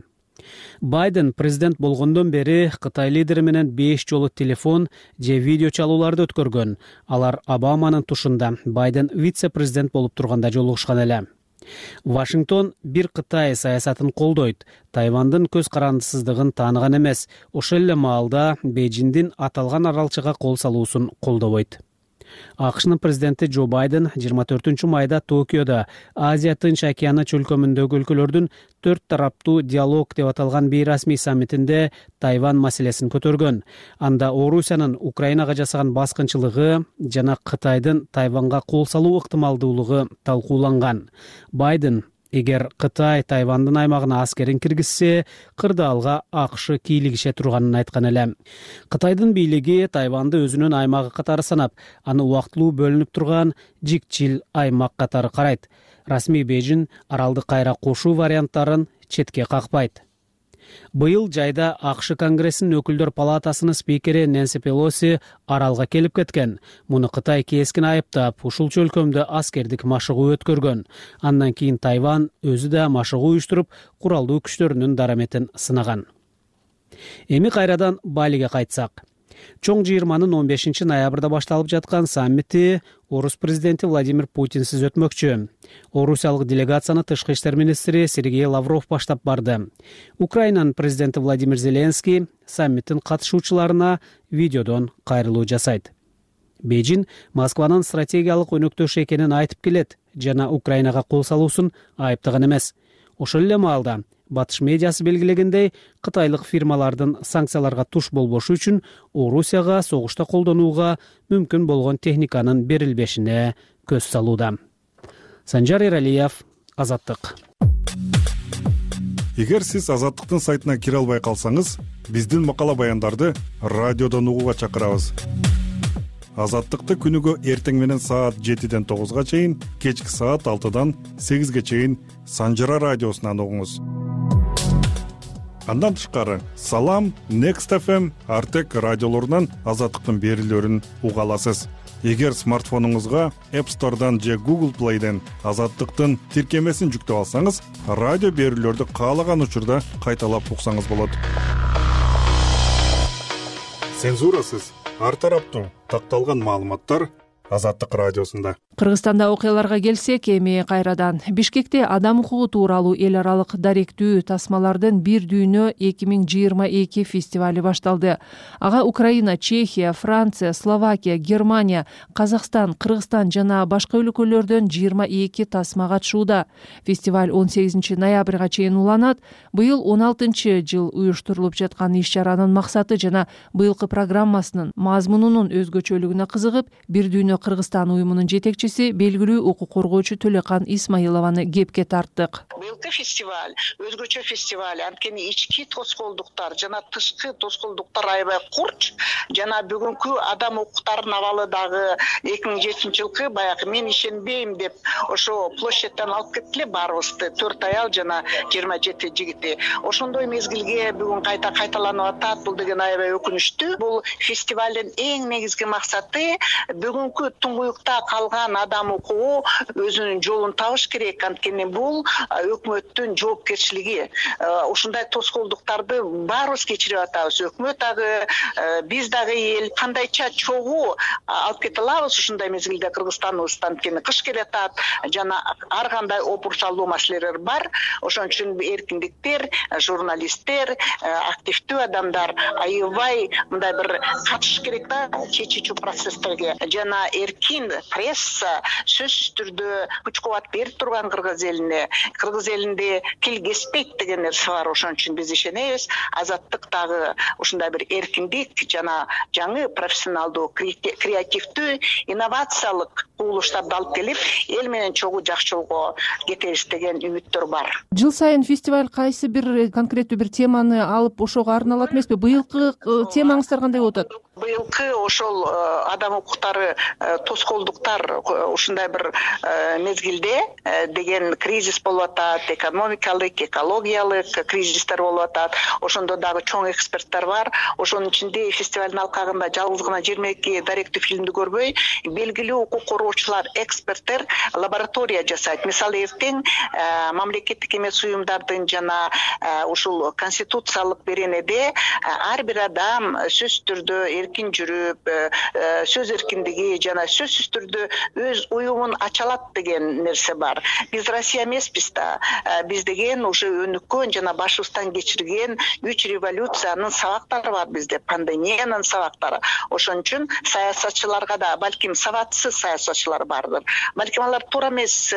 Байден президент болгондон бери Кытай лидери менен беш жолу телефон же видео чалууларды өткөргөн. Алар Обаманын тушунда Байден вице-президент болуп турганда жолугушкан эле. Вашингтон бир Кытай саясатын колдойт, Тайвандын көз карандысыздыгын тааныган эмес, ошол эле маалда Бейжиңдин аталган аралчыга кол салуусун колдобойт. АКШнын президенти Джо Байден жыйырма төртүнчү майда Токиодо Азия Тынч океаны чөлкөмүндөгү өлкөлөрдүн төрт тараптуу диалог деп аталган бейрасмий саммитинде Тайвань маселесин көтөргөн. Анда Орусиянын Украинага жасаган баскынчылыгы жана Кытайдын Тайванга кол салуу ыктымалдуулугу талкууланган. Байден эгер Кытай Тайвандын аймагына аскерин киргизсе, кырдаалга АКШ кийлигише турганын айткан эле. Кытайдын бийлиги Тайванды өзүнүн аймагы катары санап, аны убактылуу бөлүнүп турган жикчил аймак катары карайт. Расмий Бейжин аралды кайра кошуу варианттарын четке какпайт. Быйыл жайда АКШ Конгрессинин өкүлдөр палатасынын спикери Нэнси Пелоси аралга келип кеткен. Муну Кытай кескин айыптап, ушул чөлкөмдө аскердик машыгуу өткөргөн. Андан кийин Тайвань өзү да машыгуу уюштуруп, куралдуу күчтөрүнүн дараметин сынаган. Эми кайрадан Балиге кайтсак. Чоң жыйырманын он бешинчи ноябрда башталып жаткан саммити Орус президенти Владимир Путинсиз өтмөкчү. Орусиялык делегацияны тышкы иштер министри Сергей Лавров баштап барды. Украинанын президенти Владимир Зеленский саммиттин катышуучуларына видеодон кайрылуу жасайт. Бейжин Москванын стратегиялык өнөктөш экенин айтып келет жана Украинага кол салуусун айыптаган эмес. Ошол эле маалда Батыш медиасы белгилегендей, кытайлык фирмалардын санкцияларга туш болбошу үчүн Орусияга согушта колдонууга мүмкүн болгон техниканын берилбешине көз салууда. Санжар Эралиев, Азаттык. Эгер сиз Азаттыктын сайтына кире албай калсаңыз, биздин макала баяндарды радиодон угууга чакырабыз. Азаттыкты күнүгө эртең менен саат жетиден тогузга чейин, кечки саат алтыдан сегизге чейин Санжара радиосунан угуңуз. Андан тышкары, Салам, Next эф эм, Артек радиолорунан Азаттыктын берүүлөрүн уга аласыз. Эгер смартфонуңузга App Store'дан же Google Play'ден Азаттыктын тиркемесин жүктөп алсаңыз, радио берүүлөрдү каалаган учурда кайталап уксаңыз болот. Цензурасыз, ар тараптуу такталган маалыматтар Азаттык радиосунда. Кыргызстанда окуяларга келсек, эми кайрадан Бишкекте адам укугу тууралуу эл аралык даректүү тасмалардын бир дүйнө эки миң жыйырма эки фестивали башталды. Ага Украина, Чехия, Франция, Словакия, Германия, Казакстан, Кыргызстан жана башка өлкөлөрдөн жыйырма эки тасма катышууда. Фестиваль он сегизинчи ноябрга чейин уланат. Быйыл он алтынчы жыл уюштурулуп жаткан иш-чаранын максаты жана быйылкы программасынын мазмунунун өзгөчөлүгүнө кызыгып, бир дүйнө Кыргызстан уюмунун жетекчиси, белгилүү укук коргоочу Төлөкан Исмаилованы кепке тарттык. Быйылкы фестиваль өзгөчө фестиваль, анткени ички тоскоолдуктар жана тышкы тоскоолдуктар аябай курч, жана бүгүнкү адам укуктарынын абалы дагы эки миң жетинчи жылкы баягы мен ишенбейм деп ошо площадьтан алып кетти эле баарыбызды, төрт аял жана жыйырма жети жигити. Ошондой мезгилге бүгүн кайта кайталанып атат. Бул деген аябай өкүнүчтүү. Бул фестивалдын эң негизги максаты бүгүнкү туңгуюкта калган адам укугу өзүнүн жолун табыш керек, анткени бул өкмөттүн жоопкерчилиги. Ушундай тоскоолдуктарды баарыбыз кечирип атабыз. Өкмөт дагы, биз дагы эл кандайча чогуу алып кете алабыз ушундай мезгилде Кыргызстаныбыздан, анткени кыш келатат жана ар кандай опурчалдуу маселелер бар. Ошон үчүн эркиндиктер, журналисттер, активдүү адамдар аябай мындай бир катышыш керек да чечүүчү процесстерге, жана эркин пресса болбосо сөзсүз түрдө күч кубат берип турган кыргыз элине, кыргыз элинде кил кеспейт деген нерсе бар. Ошон үчүн биз ишенебиз, азаттык дагы ушундай бир эркиндик жана жаңы профессионалдуу, креативдүү, инновациялык кубулуштарды алып келип, эл менен чогуу жакшы жолго кетебиз деген үмүттөр бар. Жыл сайын фестиваль кайсы бир конкреттүү бир теманы алып ошого арналат эмеспи? Быйылкы темаңыздар кандай болуп атат? Быйылкы ошол адам укуктары, тоскоолдуктар ушундай бир мезгилде деген кризис болуп атат, экономикалык, экологиялык кризистер болуп атат. Ошондо дагы чоң эксперттер бар. Ошонун ичинде фестивалдын алкагында жалгыз гана жыйырма эки даректүү фильмди көрбөй, белгилүү укук коргоочулар, эксперттер лаборатория жасайт. Мисалы, эртең мамлекеттик эмес уюмдардын жана ушул конституциялык беренеде ар бир адам сөзсүз түрдө эркин жүрүп, сөз эркиндиги жана сөзсүз түрдө өз уюмун ача алат деген нерсе бар. Биз Россия эмеспиз да. Биз деген уже өнүккөн жана башыбыздан кечирген үч революциянын сабактары бар бизде, пандемиянын сабактары. Ошон үчүн саясатчыларга да, балким сабатсыз саясатчылар бардыр. Балким алар туура эмес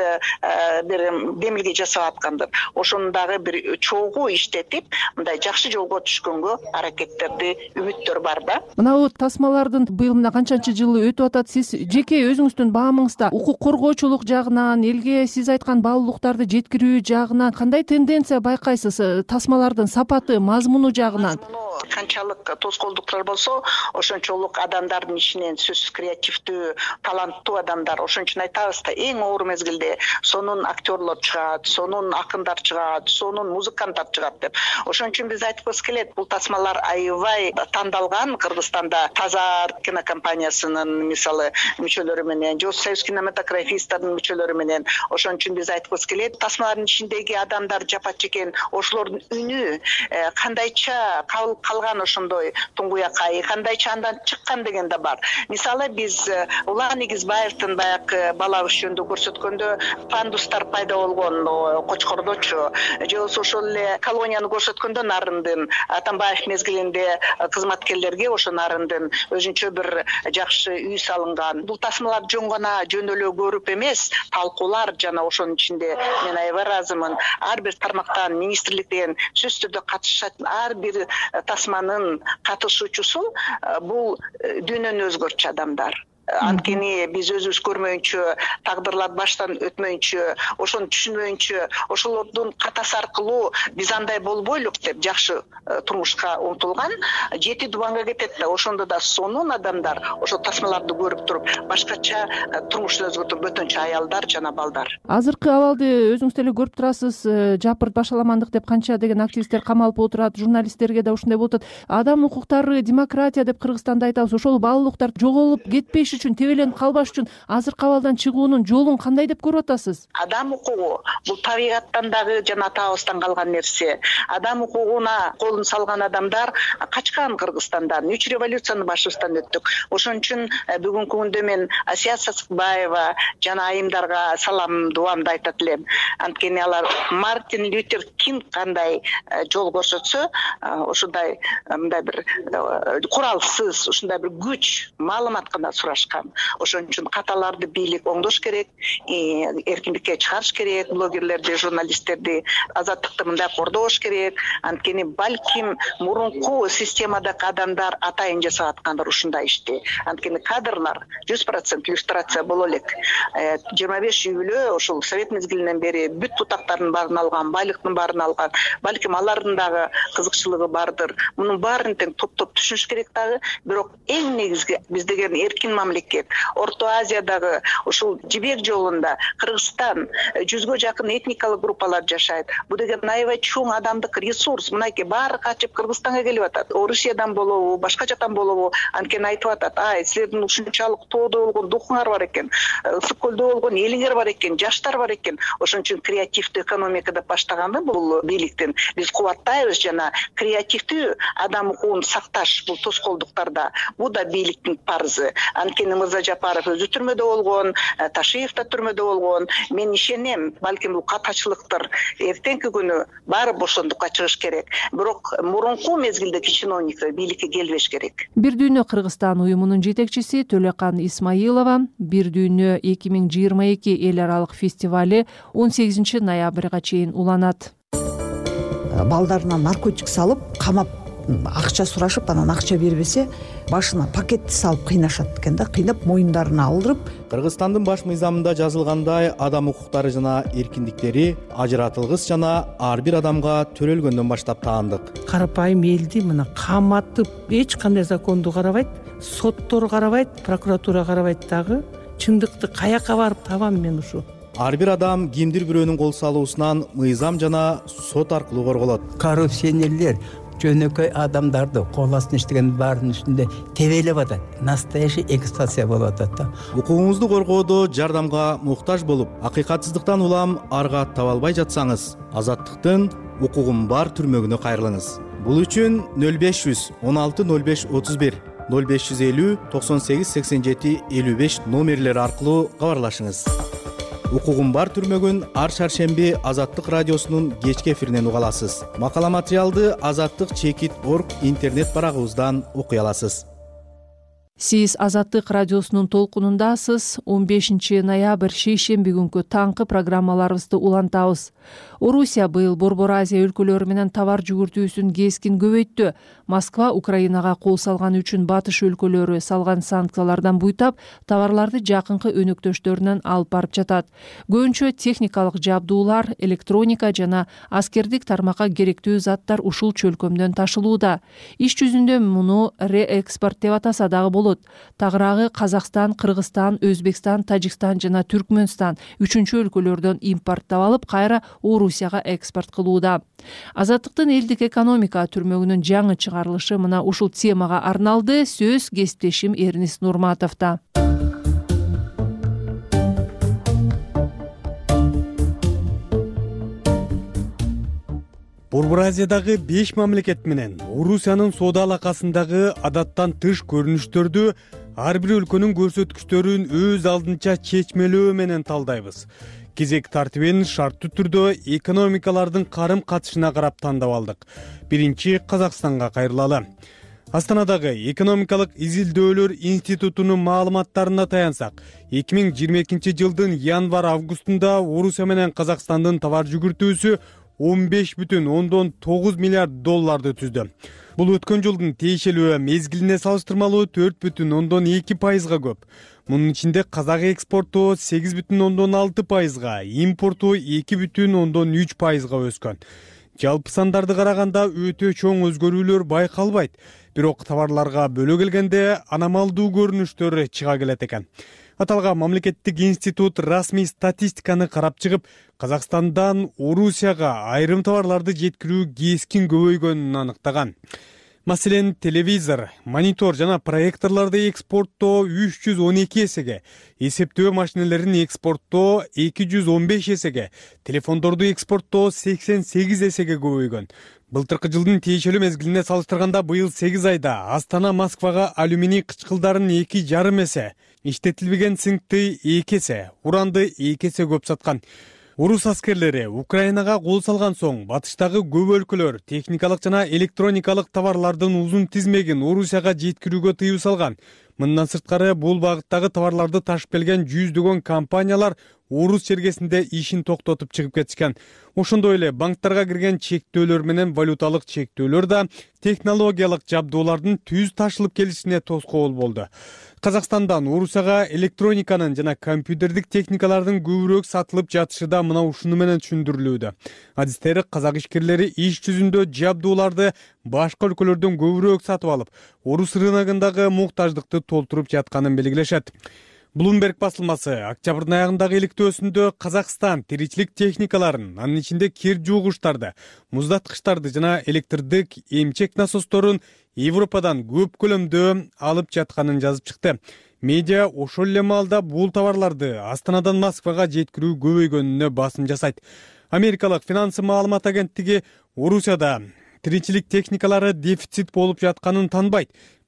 бир демилге жасап аткандыр. Ошону дагы бир чогуу иштетип, мындай жакшы жолго түшкөнгө аракеттерди, үмүттөр бар да. Мына тасмалардын быйыл мына канчанчы жылы өтүп атат. Сиз жеке өзүңүздүн баамыңызда укук коргоочулук жагынан, элге сиз айткан баалуулуктарды жеткирүү жагынан кандай тенденция байкайсыз? Тасмалардын сапаты, мазмуну жагынан? Канчалык тоскоолдуктар болсо, ошончолук адамдардын ичинен сөзсүз креативдүү, таланттуу адамдар. Ошон үчүн айтабыз да, эң оор мезгилде сонун актерлор чыгат, сонун акындар чыгат, сонун музыканттар чыгат деп. Ошон үчүн биз айткыбыз келет, бул тасмалар аябай тандалган. Кыргызстанда Тазар кинокомпаниясынын мисалы мүчөлөрү менен, же Союз кинематографисттардын мүчөлөрү менен. Ошон үчүн биз айткыбыз келет, тасмалардын ичиндеги адамдар жапат чекен, ошолордун үнү кандайча кабыл калган, ошондой туңгуякай кандайча андан чыккан деген да бар. Мисалы, биз Улан Игизбаевдин баягы бала өз жөнүндө көрсөткөндө пандустар пайда болгон Кочкордочу, же болбосо ошол эле колонияны көрсөткөндө Нарындын Атамбаев мезгилинде кызматкерлерге ошо Нарындын өзүнчө бир жакшы үй салынган. Бул тасмалар жөн гана жөн эле көрүп эмес, талкуулар жана ошонун ичинде мен аябай ыраазымын. Ар бир тармактан, министрликтен сөзсүз түрдө катышат ар бир тасманын катышуучусу бул дүйнөнү өзгөртчү адамдар. Анткени биз өзүбүз көрмөйүнчө, тагдырлар баштан өтмөйүнчө, ошону түшүнбөйүнчө, ошолордун катасы аркылуу биз андай болбойлук деп жакшы турмушка умтулган жети дубанга кетет да. Ошондо да сонун адамдар ошо тасмаларды көрүп туруп башкача турмушту өзгөртүп бөтөнчө аялдар жана балдар. Азыркы абалды өзүңүз деле көрүп турасыз. Жапырт башаламандык деп канча деген активисттер камалып отурат, журналисттерге да ушундай болуп атат. Адам укуктары, демократия деп Кыргызстанда айтабыз. Ошол баалуулуктар жоголуп кетпеш үчүн, тебеленип калбаш үчүн азыркы абалдан чыгуунун жолун кандай деп көрүп атасыз? Адам укугу бул табигаттан дагы жана атабыздан калган нерсе. Адам укугуна колун салган адамдар качкан Кыргызстандан. Үч революцияны башыбыздан өттүк. Ошон үчүн бүгүнкү күндө мен Асия Сасыкбаева жана айымдарга салам, дуамды айтат элем. Анткени алар Мартин Лютер Кинг кандай жол көрсөтсө, ошондой мындай бир куралсыз, ушундай бир күч, маалымат гана сурашкан. Ошон үчүн каталарды бийлик оңдош керек, эркиндикке чыгарыш керек, блогерлерди, журналисттерди, азаттыкты мындай кордош керек. Анткени балким мурунку системадагы адамдар атайын жасап аткандыр ушундай ишти. Анткени кадрлар жүз процент иллюстрация боло элек. жыйырма беш үй бүлө ошол совет мезгилинен бери бүт бутактардын баарын алган, байлыктын баарын алган. Балким алардын дагы кызыкчылыгы бардыр. Мунун баарын тең топтоп түшүнүш керек дагы. Бирок эң негизги биз деген эркин мамлекет. Орто Азиядагы ушул жибек жолунда Кыргызстан жүзгө жакын этникалык группалар жашайт. Бул деген аябай чоң адамдык ресурс. Мынайки баары качып Кыргызстанга келип атат. Орусиядан болобу, башка жактан болобу, анткени айтып атат, ай, силердин ушунчалык тоодо болгон духуңар бар экен, ысык көлдө болгон элиңер бар экен, жаштар бар экен. Ошон үчүн креативдүү экономика деп баштаганды бул бийликтин биз кубаттайбыз жана креативдүү адам укугун сакташ бул тоскоолдуктарда. Бул да бийликтин парызы. Анткени анткени Мырза Жапаров өзү түрмөдө болгон, Ташиев да түрмөдө болгон. Мен ишенем, балким бул катачылыктыр. Эртеңки күнү баары бошондукка чыгыш керек. Бирок мурунку мезгилдеги чиновниктер бийликке келбеш керек. Бир дүйнө Кыргызстан уюмунун жетекчиси Төлөкан Исмаилова Бир дүйнө эки миң жыйырма эки эл аралык фестивали он сегизинчи ноябрга чейин уланат. Балдарына наркотик салып, камап, акча сурашып, анан акча бербесе, башына пакетти салып кыйнашат экен да, кыйнап моюндарына алдырып. Кыргызстандын баш мыйзамында жазылгандай, адам укуктары жана эркиндиктери ажыратылгыс жана ар бир адамга төрөлгөндөн баштап таандык. Карапайым элди мына каматып, эч кандай законду карабайт, соттор карабайт, прокуратура карабайт дагы. Чындыкты каяка барып табам мен ушу? Ар бир адам кимдир бирөөнүн кол салуусунан мыйзам жана сот аркылуу корголот. Коррупционерлер жөнөкөй адамдарды кол астына иштеген баарынын үстүндө тебелеп атат. Настоящий эксплуатация болуп атат да. Укугуңузду коргоодо жардамга муктаж болуп, акыйкатсыздыктан улам арга таба албай жатсаңыз, Азаттыктын укугум бар түрмөгүнө кайрылыңыз. Бул үчүн нөл беш жүз он алты нөл беш отуз бир нөл беш жүз элүү токсон сегиз сексен жети элүү беш номерлери аркылуу кабарлашыңыз. Укугум бар түрмөгүн ар шаршемби Азаттык радиосунун кечки эфиринен уга аласыз. Макала материалды азаттык чекит точка орг интернет барагыбыздан окуй аласыз. Сиз Азаттык радиосунун толкунундасыз. он бешинчи ноябрь шейшемби күнкү таңкы программаларыбызды улантабыз. Орусия быйыл Борбор Азия өлкөлөрү менен товар жүгүртүүсүн кескин көбөйттү. Москва Украинага кол салганы үчүн батыш өлкөлөрү салган санкциялардан буйтап, товарларды жакынкы өнөктөштөрүнөн алып барып жатат. Көбүнчө техникалык жабдуулар, электроника жана аскердик тармакка керектүү заттар ушул чөлкөмдөн ташылууда. Иш жүзүндө муну реэкспорт деп атаса дагы болот. Тагыраагы Казакстан, Кыргызстан, Өзбекстан, Тажикстан жана Түркмөнстан үчүнчү өлкөлөрдөн импорттоп алып, кайра Орусияга экспорт кылууда. Азаттыктын элдик экономика түрмөгүнүн жаңы чыгарылышы мына ушул темага арналды. Сөз кесиптешим Эрнис Нурматовдо. Борбор Азиядагы беш мамлекет менен Орусиянын соода алакасындагы адаттан тыш көрүнүштөрдү ар бир өлкөнүн көрсөткүчтөрүн өз алдынча чечмелөө менен талдайбыз. Кезек тартибин шарттуу түрдө экономикалардын карым катышына карап тандап алдык. Биринчи Казакстанга кайрылалы. Астанадагы экономикалык изилдөөлөр институтунун маалыматтарына таянсак, эки миң жыйырма экинчи жылдын январь-августунда Орусия менен Казакстандын товар жүгүртүүсү он беш бүтүн ондон тогуз миллиард долларды түздү. Бул өткөн жылдын тиешелүү мезгилине салыштырмалуу төрт бүтүн ондон эки пайызга көп. Мунун ичинде казак экспорту сегиз бүтүн ондон алты пайызга, импорту эки бүтүн ондон үч пайызга өскөн. Жалпы сандарды караганда өтө чоң өзгөрүүлөр байкалбайт, бирок товарларга бөлө келгенде аномалдуу көрүнүштөр чыга келет экен. Аталган мамлекеттик институт расмий статистиканы карап чыгып, Казакстандан Орусияга айрым товарларды жеткирүү кескин көбөйгөнүн аныктаган. Маселен, телевизор, монитор жана проекторларды экспорттоо үч жүз он эки эсеге, эсептөө машиналерин экспорттоо эки жүз он беш эсеге, телефондорду экспорттоо сексен сегиз эсеге көбөйгөн. Былтыркы жылдын тиешелүү мезгилине салыштырганда быйыл сегиз айда Астана Москвага алюминий кычкылдарын эки жарым эсе, иштетилбеген цинкти эки эсе, уранды эки эсе көп саткан. Орус аскерлери Украинага кол салган соң батыштагы көп өлкөлөр техникалык жана электроникалык товарлардын узун тизмегин Орусияга жеткирүүгө тыюу салган. Мындан сырткары бул багыттагы товарларды ташып келген жүздөгөн компаниялар Орус чергесинде ишин токтотуп чыгып кетишкен. Ошондой эле банктарга кирген чектөөлөр менен валюталык чектөөлөр да технологиялык жабдуулардын түз ташылып келишине тоскоол болду. Казакстандан Орусияга электрониканын жана компьютердик техникалардын көбүрөөк сатылып жатышы да мына ушуну менен түшүндүрүлүүдө. Адистер казак ишкерлери иш жүзүндө жабдууларды башка өлкөлөрдөн көбүрөөк сатып алып, Орус рыногундагы муктаждыкты толтуруп жатканын белгилешет. Bloomberg басылмасы октябрдын аягындагы иликтөөсүндө Казакстан тиричилик техникаларын, анын ичинде кир жуугучтарды, муздаткычтарды жана электрдик эмчек насосторун Европадан көп көлөмдө алып жатканын жазып чыкты. Медиа ошол эле маалда бул товарларды Астанадан Москвага жеткирүү көбөйгөнүнө басым жасайт. Америкалык финансы маалымат агенттиги Орусияда тиричилик техникалары дефицит болуп жатканын танбайт.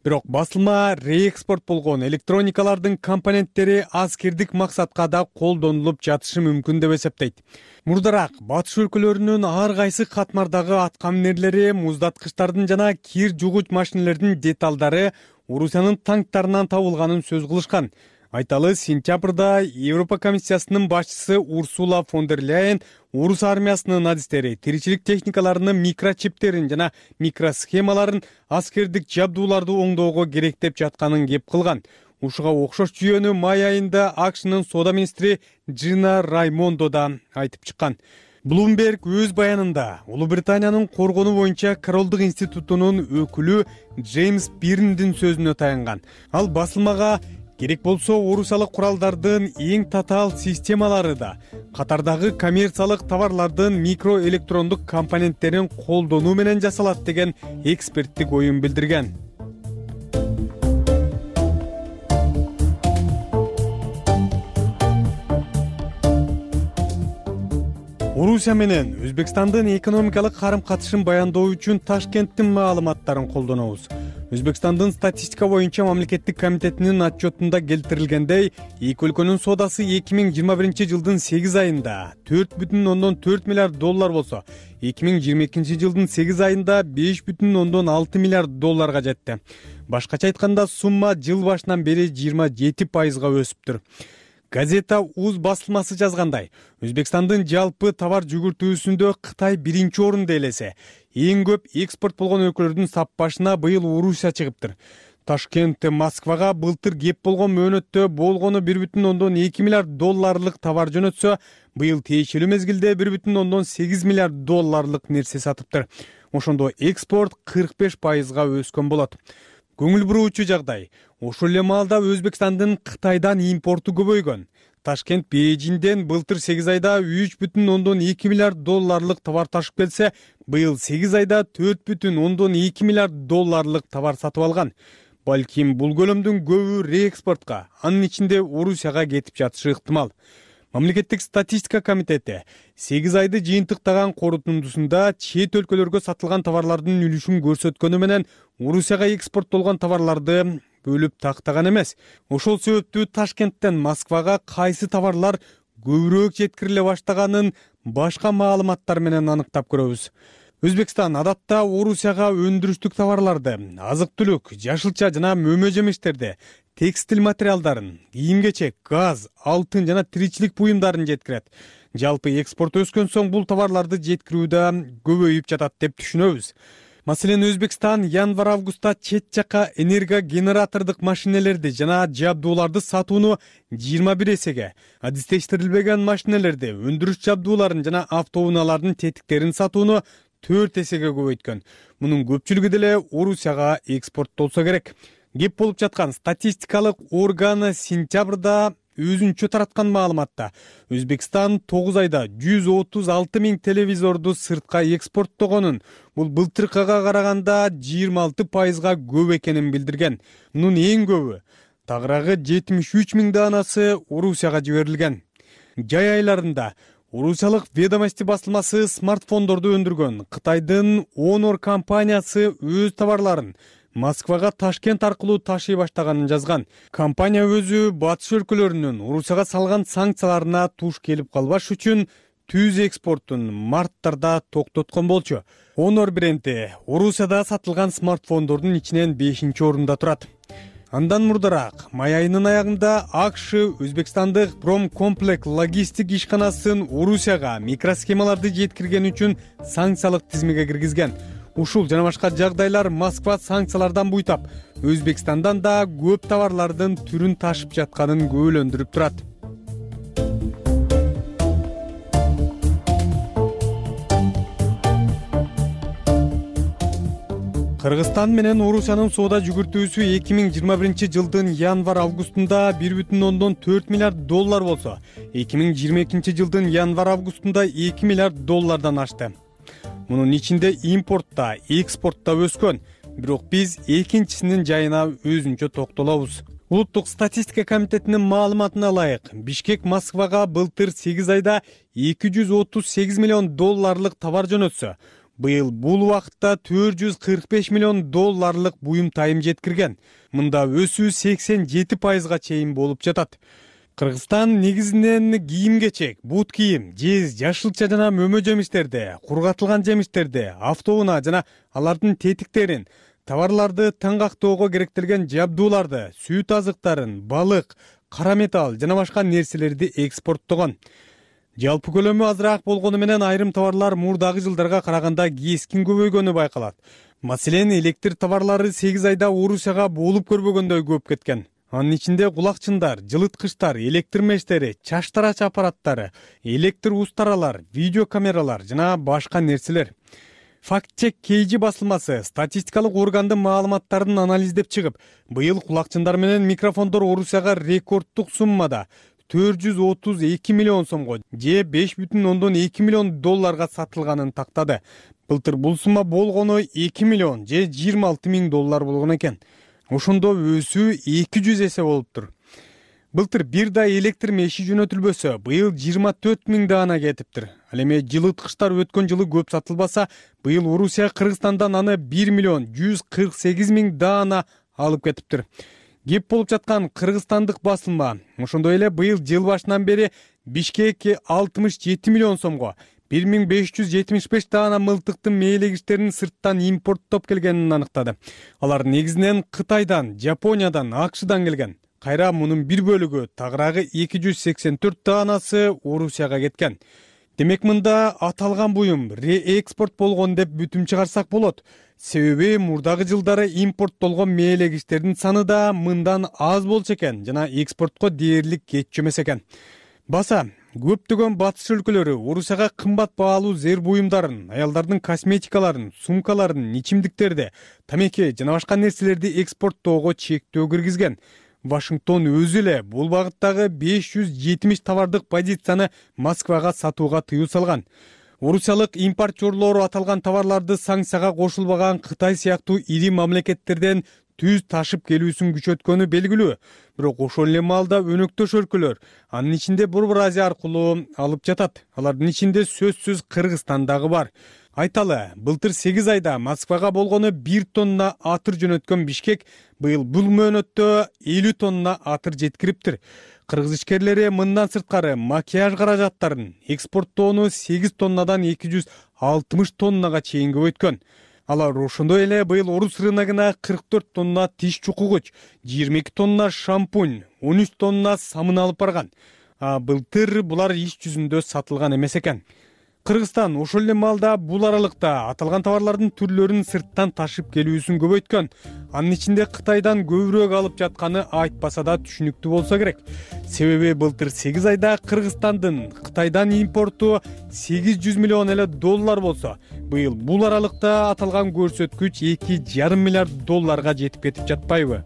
бирок басылма реэкспорт болгон электроникалардын компоненттери аскердик максатка да колдонулуп жатышы мүмкүн деп эсептейт. Мурдараак батыш өлкөлөрүнүн ар кайсы катмардагы аткаминерлери, муздаткычтардын жана кир жугуч машинелердин деталдары Орусиянын танктарынан табылганын сөз кылышкан. Айталы, сентябрда Европа комиссиясынын башчысы Урсула фон дер Ляйен орус армиясынын адистери тиричилик техникаларынын микрочиптерин жана микросхемаларын аскердик жабдууларды оңдоого керек деп жатканын кеп кылган. Ушуга окшош жүйөнү май айында АКШнын соода министри Джина Раймондо да айтып чыккан. Bloomberg өз баянында Улуу Британиянын коргонуу боюнча Королдук институтунун өкүлү Джеймс Бирндин сөзүнө таянган. Ал басылмага керек болсо орусиялык куралдардын эң татаал системалары да катардагы коммерциялык товарлардын микроэлектрондук компоненттерин колдонуу менен жасалат деген эксперттик оюн билдирген. Орусия менен Өзбекстандын экономикалык карым-катышын баяндоо үчүн Ташкенттин маалыматтарын колдонобуз. Өзбекстандын статистика боюнча мамлекеттик комитетинин отчетунда келтирилгендей, эки өлкөнүн соодасы эки миң жыйырма биринчи жылдын сегиз айында төрт бүтүн ондон төрт миллиард доллар болсо, эки миң жыйырма экинчи жылдын сегиз айында беш бүтүн ондон алты миллиард долларга жетти. Башкача айтканда, сумма жыл башынан бери жыйырма жети пайызга өсүптүр. Газета УЗ басылмасы жазгандай, Өзбекстандын жалпы товар жүгүртүүсүндө Кытай биринчи орунда элесе, эң көп экспорт болгон өлкөлөрдүн саппашына быйыл Орусия чыгыптыр. Ташкент Москвага былтыр кеп болгон мөөнөттө болгону бир бүтүн ондон эки миллиард долларлык товар жөнөтсө, быйыл тиешелүү мезгилде бир бүтүн ондон сегиз миллиард долларлык нерсе сатыптыр. Ошондо экспорт кырк беш пайызга өскөн болот. Көңүл буруучу жагдай, ошол эле маалда Өзбекстандын Кытайдан импорту көбөйгөн. Ташкент Бейжиңден былтыр сегиз айда үч бүтүн ондон эки миллиард долларлык товар ташып келсе, быйыл сегиз айда төрт бүтүн ондон эки миллиард долларлык товар сатып алган. Балким бул көлөмдүн көбү реэкспортко, анын ичинде Орусияга кетип жатышы ыктымал. Мамлекеттик статистика комитети сегиз айды жыйынтыктаган корутундусунда чет өлкөлөргө сатылган товарлардын үлүшүн көрсөткөнү менен Орусияга экспорттолгон товарларды бөлүп тактаган эмес. Ошол себептүү Ташкенттен Москвага кайсы товарлар көбүрөөк жеткириле баштаганын башка маалыматтар менен аныктап көрөбүз. Өзбекстан адатта Орусияга өндүрүштүк товарларды, азык-түлүк, жашылча жана мөмө жемиштерди, текстиль материалдарын, кийим-кечек, газ, алтын жана тиричилик буюмдарын жеткирет. Жалпы экспорт өскөн соң бул товарларды жеткирүү да көбөйүп жатат деп түшүнөбүз. Маселен, Өзбекстан январь-августта чет жака энергогенератордук машинелерди жана жабдууларды сатууну жыйырма бир эсеге, адистештирилбеген машинелерди, өндүрүш жабдууларын жана автоунаалардын тетиктерин сатууну төрт эсеге көбөйткөн. Мунун көпчүлүгү деле Орусияга экспорттолсо керек. Кеп болуп жаткан статистикалык органы сентябрда өзүнчө тараткан маалыматта Өзбекстан тогуз айда жүз отуз алты миң телевизорду сыртка экспорттогонун, бул былтыркыга караганда жыйырма алты пайызга көп экенин билдирген. Мунун эң көбү, тагыраагы жетимиш үч миң даанасы Орусияга жиберилген. Жай айларында Орусиялык Ведомости басылмасы смартфондорду өндүргөн Кытайдын Honor компаниясы өз товарларын Москвага Ташкент аркылуу ташый баштаганын жазган. Компания өзү батыш өлкөлөрүнүн Орусияга салган санкцияларына туш келип калбаш үчүн түз экспортун марттарда токтоткон болчу. Honor бренди Орусияда сатылган смартфондордун ичинен бешинчи орунда турат. Андан мурдараак май айынын аягында АКШ Өзбекстандык Промкомплект логистик ишканасын Орусияга микросхемаларды жеткирген үчүн санкциялык тизмеге киргизген. Ушул жана башка жагдайлар Москва санкциялардан буйтап, Өзбекстандан да көп товарлардын түрүн ташып жатканын көбөлөндүрүп турат. Кыргызстан менен Орусиянын соода жүгүртүүсү эки миң жыйырма биринчи жылдын январь-августунда бир бүтүн ондон төрт миллиард доллар болсо, эки миң жыйырма экинчи жылдын январь-августунда эки миллиард доллардан ашты. Мунун ичинде импортта, экспортто өскөн, бирок биз экинчисинин жайына өзүнчө токтолобуз. Улуттук статистика комитетинин маалыматына ылайык, Бишкек Москвага былтыр сегиз айда эки жүз отуз сегиз миллион долларлык товар жөнөтсө, быйыл бул убакытта төрт жүз кырк беш миллион долларлык буюм тайым жеткирген. Мында өсүү сексен жети пайызга чейин болуп жатат. Кыргызстан негизинен кийим-кечек, бут кийим, жез, жашылча жана мөмө жемиштерди, кургатылган жемиштерди, автоунаа жана алардын тетиктерин, товарларды таңгактоого керектелген жабдууларды, сүт азыктарын, балык, кара металл жана башка нерселерди экспорттогон. Жалпы көлөмү азыраак болгону менен айрым товарлар мурдагы жылдарга караганда кескин көбөйгөнү байкалат. Маселен, электр товарлары сегиз айда Орусияга болуп көрбөгөндөй көп кеткен. Анын ичинде кулакчындар, жылыткычтар, электр мештери, чач тарач аппараттары, электр устаралар, видеокамералар жана башка нерселер. Факт-чек кей жи басылмасы статистикалык органдын маалыматтарын анализдеп чыгып, быйыл кулакчындар менен микрофондор Орусияга рекорддук суммада төрт жүз отуз эки миллион сомго же беш бүтүн ондон эки миллион долларга сатылганын тактады. Былтыр бул сумма болгону эки миллион же жыйырма алты миң доллар болгон экен. Ошондо өсүү эки жүз эсе болуптур. Былтыр бир да электр меши жөнөтүлбөсө, быйыл жыйырма төрт миң даана кетиптир. Ал эми жылыткычтар өткөн жылы көп сатылбаса, быйыл Орусия Кыргызстандан аны бир миллион жүз кырк сегиз миң даана алып кетиптир. Кеп болуп жаткан кыргызстандык басылма ошондой эле быйыл жыл башынан бери Бишкекке алтымыш жети миллион сомго бир миң беш жүз жетимиш беш даана мылтыктын мээлегичтерин сырттан импорттоп келгенин аныктады. Алар негизинен Кытайдан, Жапониядан, АКШдан келген. Кайра мунун бир бөлүгү, тагыраагы эки жүз сексен төрт даанасы Орусияга кеткен. Демек мында аталган буюм реэкспорт болгон деп бүтүм чыгарсак болот. Себеби мурдагы жылдары импорттолгон мээлегичтердин саны да мындан аз болчу экен жана экспортко дээрлик кетчүмес экен. Баса көптөгөн батыш өлкөлөрү Орусияга кымбат баалуу зер буюмдарын, аялдардын косметикаларын, сумкаларын, ичимдиктерди, тамеки жана башка нерселерди экспорттоого чектөө киргизген. Вашингтон өзү эле бул багыттагы беш жүз жетимиш товардык позицияны Москвага сатууга тыюу салган. Орусиялык импортерлор аталган товарларды санкцияга кошулбаган Кытай сыяктуу ири мамлекеттерден түз ташып келүүсүн күчөткөнү белгилүү. Бирок ошол эле маалда өнөктөш өлкөлөр, анын ичинде Борбор Азия аркылуу алып жатат. Алардын ичинде сөзсүз Кыргызстан дагы бар. Айталы, былтыр сегиз айда Москвага болгону бир тонна атыр жөнөткөн Бишкек быйыл бул мөөнөттө элүү тонна атыр жеткириптир. Кыргыз ишкерлери мындан сырткары макияж каражаттарын экспорттоону сегиз тоннадан эки жүз алтымыш тоннага чейин көбөйткөн. Алар ошондой эле быйыл орус рыногуна кырк төрт тонна тиш чукугуч, жыйырма эки тонна шампунь, он үч тонна самын алып барган. А былтыр булар иш жүзүндө сатылган эмес экен. Кыргызстан ошол эле маалда бул аралыкта аталган товарлардын түрлөрүн сырттан ташып келүүсүн көбөйткөн. Анын ичинде Кытайдан көбүрөөк алып жатканы айтпаса да түшүнүктүү болсо керек. Себеби былтыр сегиз айда Кыргызстандын Кытайдан импорту сегиз жүз миллион эле доллар болсо, быйыл бул аралыкта аталган көрсөткүч эки жарым миллиард долларга жетип кетип жатпайбы?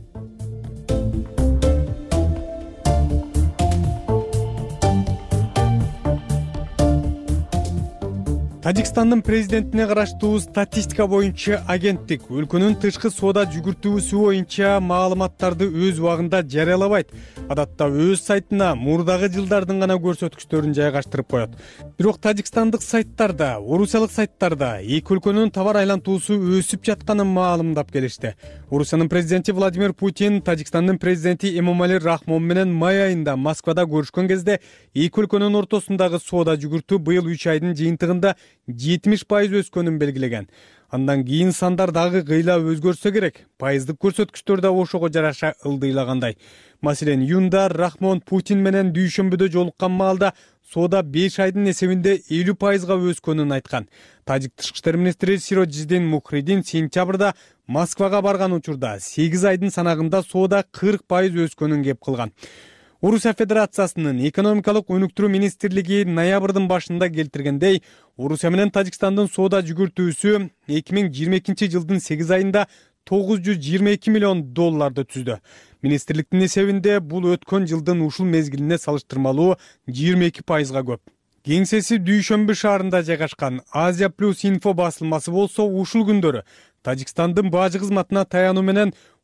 Тажикстандын президентине караштуу статистика боюнча агенттик өлкөнүн тышкы соода жүгүртүүсү боюнча маалыматтарды өз убагында жарыялабайт. Адатта өз сайтына мурдагы жылдардын гана көрсөткүчтөрүн жайгаштырып коет. Бирок тажикстандык сайттарда, орусиялык сайттарда эки өлкөнүн товар айлантуусу өсүп жатканын маалымдап келишти. Орусиянын президенти Владимир Путин Тажикстандын президенти Эмомали Рахмон менен май айында Москвада көрүшкөн кезде эки өлкөнүн ортосундагы соода жүгүртүү быйыл үч айдын жыйынтыгында жетимиш пайыз өскөнүн белгилеген. Андан кийин сандар дагы кыйла өзгөрсө керек. Пайыздык көрсөткүчтөр да ошого жараша ылдыйлагандай. Маселен, июнда Рахмон Путин менен дүйшөмбүдө жолуккан маалда соода беш айдын эсебинде элүү пайызга өскөнүн айткан. Тажик тышкы иштер министри Сироджидин Мухридин сентябрда Москвага барган учурда сегиз айдын санагында соода кырк пайыз өскөнүн кеп кылган. Орусия Федерациясынын экономикалык өнүктүрүү министрлиги ноябрдын башында келтиргендей, Орусия менен Тажикстандын соода жүгүртүүсү эки миң жыйырма экинчи жылдын сегиз айында тогуз жүз жыйырма эки миллион долларды түздү. Министрликтин эсебинде бул өткөн жылдын ушул мезгилине салыштырмалуу жыйырма эки пайызга көп. Кеңсеси Дүйшөмбү шаарында жайгашкан Азия плюс инфо басылмасы болсо ушул күндөрү Тажикстандын бажы кызматына таянуу менен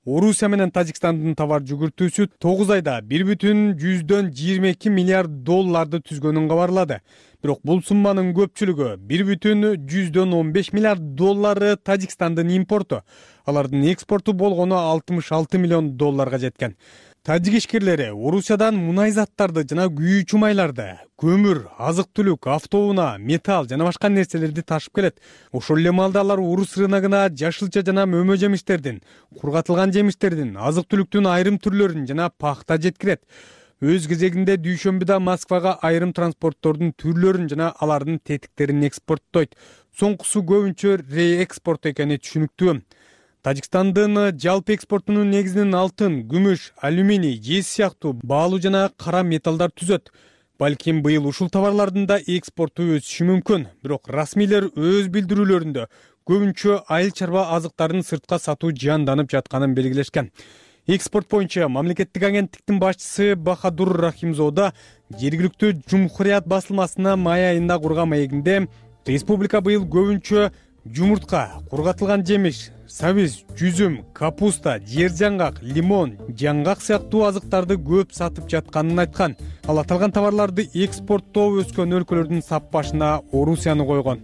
Орусия менен Тажикстандын товар жүгүртүүсү тогуз айда бир бүтүн жүздөн жыйырма эки миллиард долларды түзгөнүн кабарлады. Бирок бул сумманын көпчүлүгү бир бүтүн жүздөн он беш миллиард доллары Тажикстандын импорту. Алардын экспорту болгону алтымыш алты миллион долларга жеткен. Тажик ишкерлери Орусиядан мунай заттарды жана күйүүчү майларды, көмүр, азык-түлүк, автоунаа, металл жана башка нерселерди ташып келет. Ошол эле маалда алар орус рыногуна жашылча жана мөмө жемиштердин, кургатылган жемиштердин, азык-түлүктүн айрым түрлөрүн жана пахта жеткирет. Өз кезегинде дүйшөмбүдө Москвага айрым транспорттордун түрлөрүн жана алардын тетиктерин экспорттойт. Соңкусу көбүнчө реэкспорт экени түшүнүктүү. Тажикстандын жалпы экспортунун негизинен алтын, күмүш, алюминий, жез сыяктуу баалуу жана кара металлдар түзөт. Балким быйыл ушул товарлардын да экспорту өсүшү мүмкүн. Бирок расмийлер өз билдирүүлөрүндө көбүнчө айыл чарба азыктарын сыртка сатуу жаанданып жатканын белгилешкен. Экспорт боюнча мамлекеттик агенттиктин башчысы Бахадур Рахимзода жергиликтүү Жумхурият басылмасына май айында курган маегинде республика быйыл көбүнчө жумуртка, кургатылган жемиш, сабиз, жүзүм, капуста, жер жаңгак, лимон, жаңгак сыяктуу азыктарды көп сатып жатканын айткан. Ал аталган товарларды экспорттоо өскөн өлкөлөрдүн сап башына Орусияны койгон.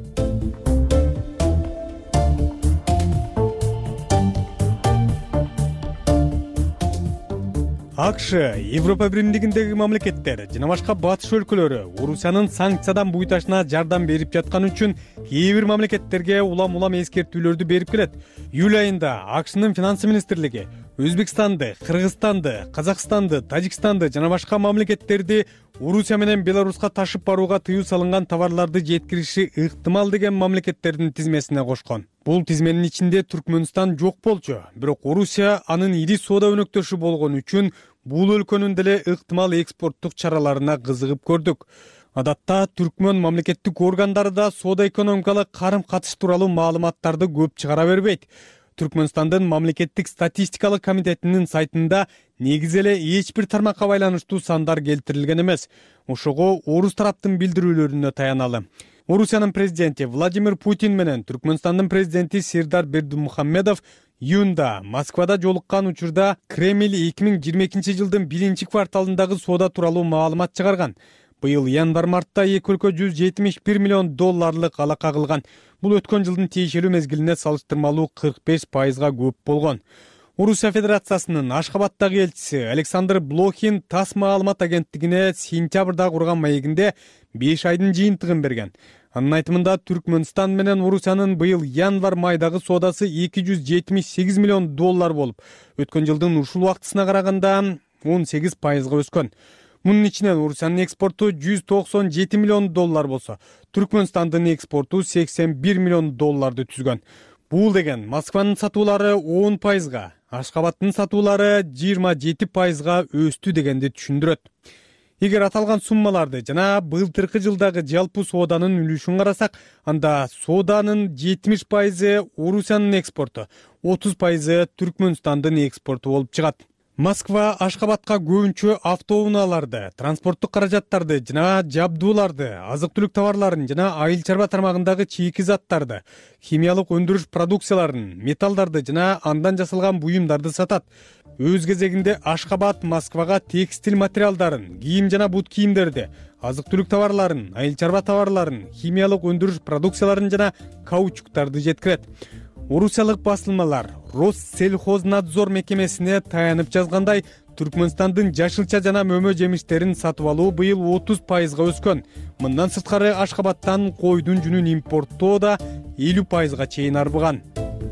АКШ, Европа биримдигиндеги мамлекеттер жана башка батыш өлкөлөрү Орусиянын санкциядан буйташына жардам берип жатканы үчүн кээ бир мамлекеттерге улам-улам эскертүүлөрдү берип келет. Июль айында АКШнын финансы министрлиги Өзбекстанды, Кыргызстанды, Казакстанды, Тажикстанды жана башка мамлекеттерди Орусия менен Беларуска ташып барууга тыюу салынган товарларды жеткириши ыктымал деген мамлекеттердин тизмесине кошкон. Бул тизменин ичинде Түркмөнстан жок болчу, бирок Орусия анын ири соода өнөктөшү болгон үчүн бул өлкөнүн деле ыктымал экспорттук чараларына кызыгып көрдүк. Адатта Түркмөн мамлекеттик органдары да соода-экономикалык карым-катыш тууралуу маалыматтарды көп чыгара бербейт. Түркмөнстандын мамлекеттик статистикалык комитетинин сайтында негизи эле эч бир тармакка байланыштуу сандар келтирилген эмес. Ошого орус тараптын билдирүүлөрүнө таяналы. Орусиянын президенти Владимир Путин менен Түркмөнстандын президенти Сердар Бердимухамедов июнда Москвада жолуккан учурда Кремль эки миң жыйырма экинчи жылдын биринчи кварталындагы соода тууралуу маалымат чыгарган. Быйыл январь-мартта эки өлкө жүз жетимиш бир миллион долларлык алака кылган. Бул өткөн жылдын тиешелүү мезгилине салыштырмалуу кырк беш пайызга көп болгон. Орусия Федерациясынын Ашхабадтагы элчиси Александр Блохин ТАСС маалымат агенттигине сентябрда курган маегинде беш айдын жыйынтыгын берген. Анын айтымында Түркмөнстан менен Орусиянын быйыл январь-майдагы соодасы эки жүз жетимиш сегиз миллион доллар болуп, өткөн жылдын ушул убактысына караганда он сегиз пайызга өскөн. Мунун ичинен Орусиянын экспорту жүз токсон жети миллион доллар болсо, Түркмөнстандын экспорту сексен бир миллион долларды түзгөн. Бул деген Москванын сатуулары он пайызга, Ашхабадтын сатуулары жыйырма жети пайызга өстү дегенди түшүндүрөт. Эгер аталган суммаларды жана былтыркы жылдагы жалпы сооданын үлүшүн карасак, анда сооданын жетимиш пайызы Орусиянын экспорту, отуз пайызы Түркмөнстандын экспорту болуп чыгат. Москва Ашхабадка көбүнчө автоунааларды, транспорттук каражаттарды жана жабдууларды, азык-түлүк товарларын жана айыл чарба тармагындагы чийки заттарды, химиялык өндүрүш продукцияларын, металлдарды жана андан жасалган буюмдарды сатат. Өз кезегинде Ашхабад Москвага текстиль материалдарын, кийим жана бут кийимдерди, азык-түлүк товарларын, айыл чарба товарларын, химиялык өндүрүш продукцияларын жана каучуктарды жеткирет. Орусиялык басылмалар Россельхознадзор мекемесине таянып жазгандай, Түркмөнстандын жашылча жана мөмө жемиштерин сатып алуу быйыл отуз пайызга өскөн. Мындан сырткары Ашхабадтан койдун жүнүн импорттоо да элүү пайызга чейин арбыган.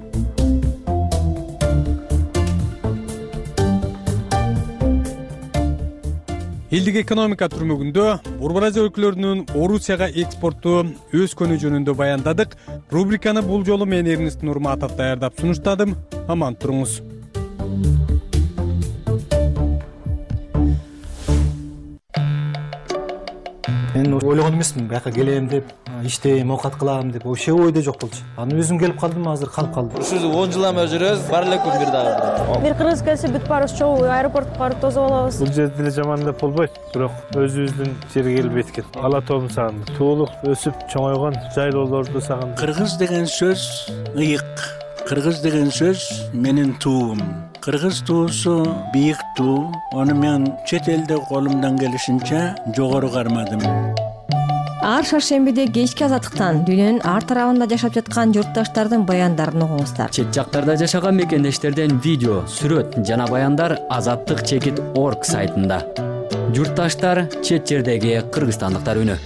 Элдик экономика түрмөгүндө Борбор Азия өлкөлөрүнүн Орусияга экспорту өскөнү жөнүндө баяндадык. Рубриканы бул жолу мен Эрнест Нурматов даярдап сунуштадым. Аман туруңуз. Мен ойлогон эмесмин, бияка келем деп, иштейм, оокат кылам деп, вообще ойдо жок болчу. Аны өзүм келип калдым, азыр калып калдым. Ушул он жылдан бери жүрөбүз, бар эле күн бир дагы. Бир кыргыз келсе бүт барыбыз чогуу аэропортко барып тосуп алабыз. Бул жерде деле жаман деп болбойт, бирок өзүбүздүн жерге келип эткен. Ала тоомун сагындым. Туулуп, өсүп, чоңойгон жайлоолорду сагындым. Кыргыз деген сөз ыйык, кыргыз деген сөз менин туум. Кыргыз туусу бийик туу. Аны мен чет элде колумдан келишинче жогору кармадым. Ар шаршембиде кечки азаттыктан дүйнөнүн ар тарабында жашап жаткан журтташтардын баяндарын угуңуздар. Чет жактарда жашаган мекендештерден видео, сүрөт жана баяндар азаттык чекит точка орг сайтында. Журтташтар, чет жердеги кыргызстандыктар үнү.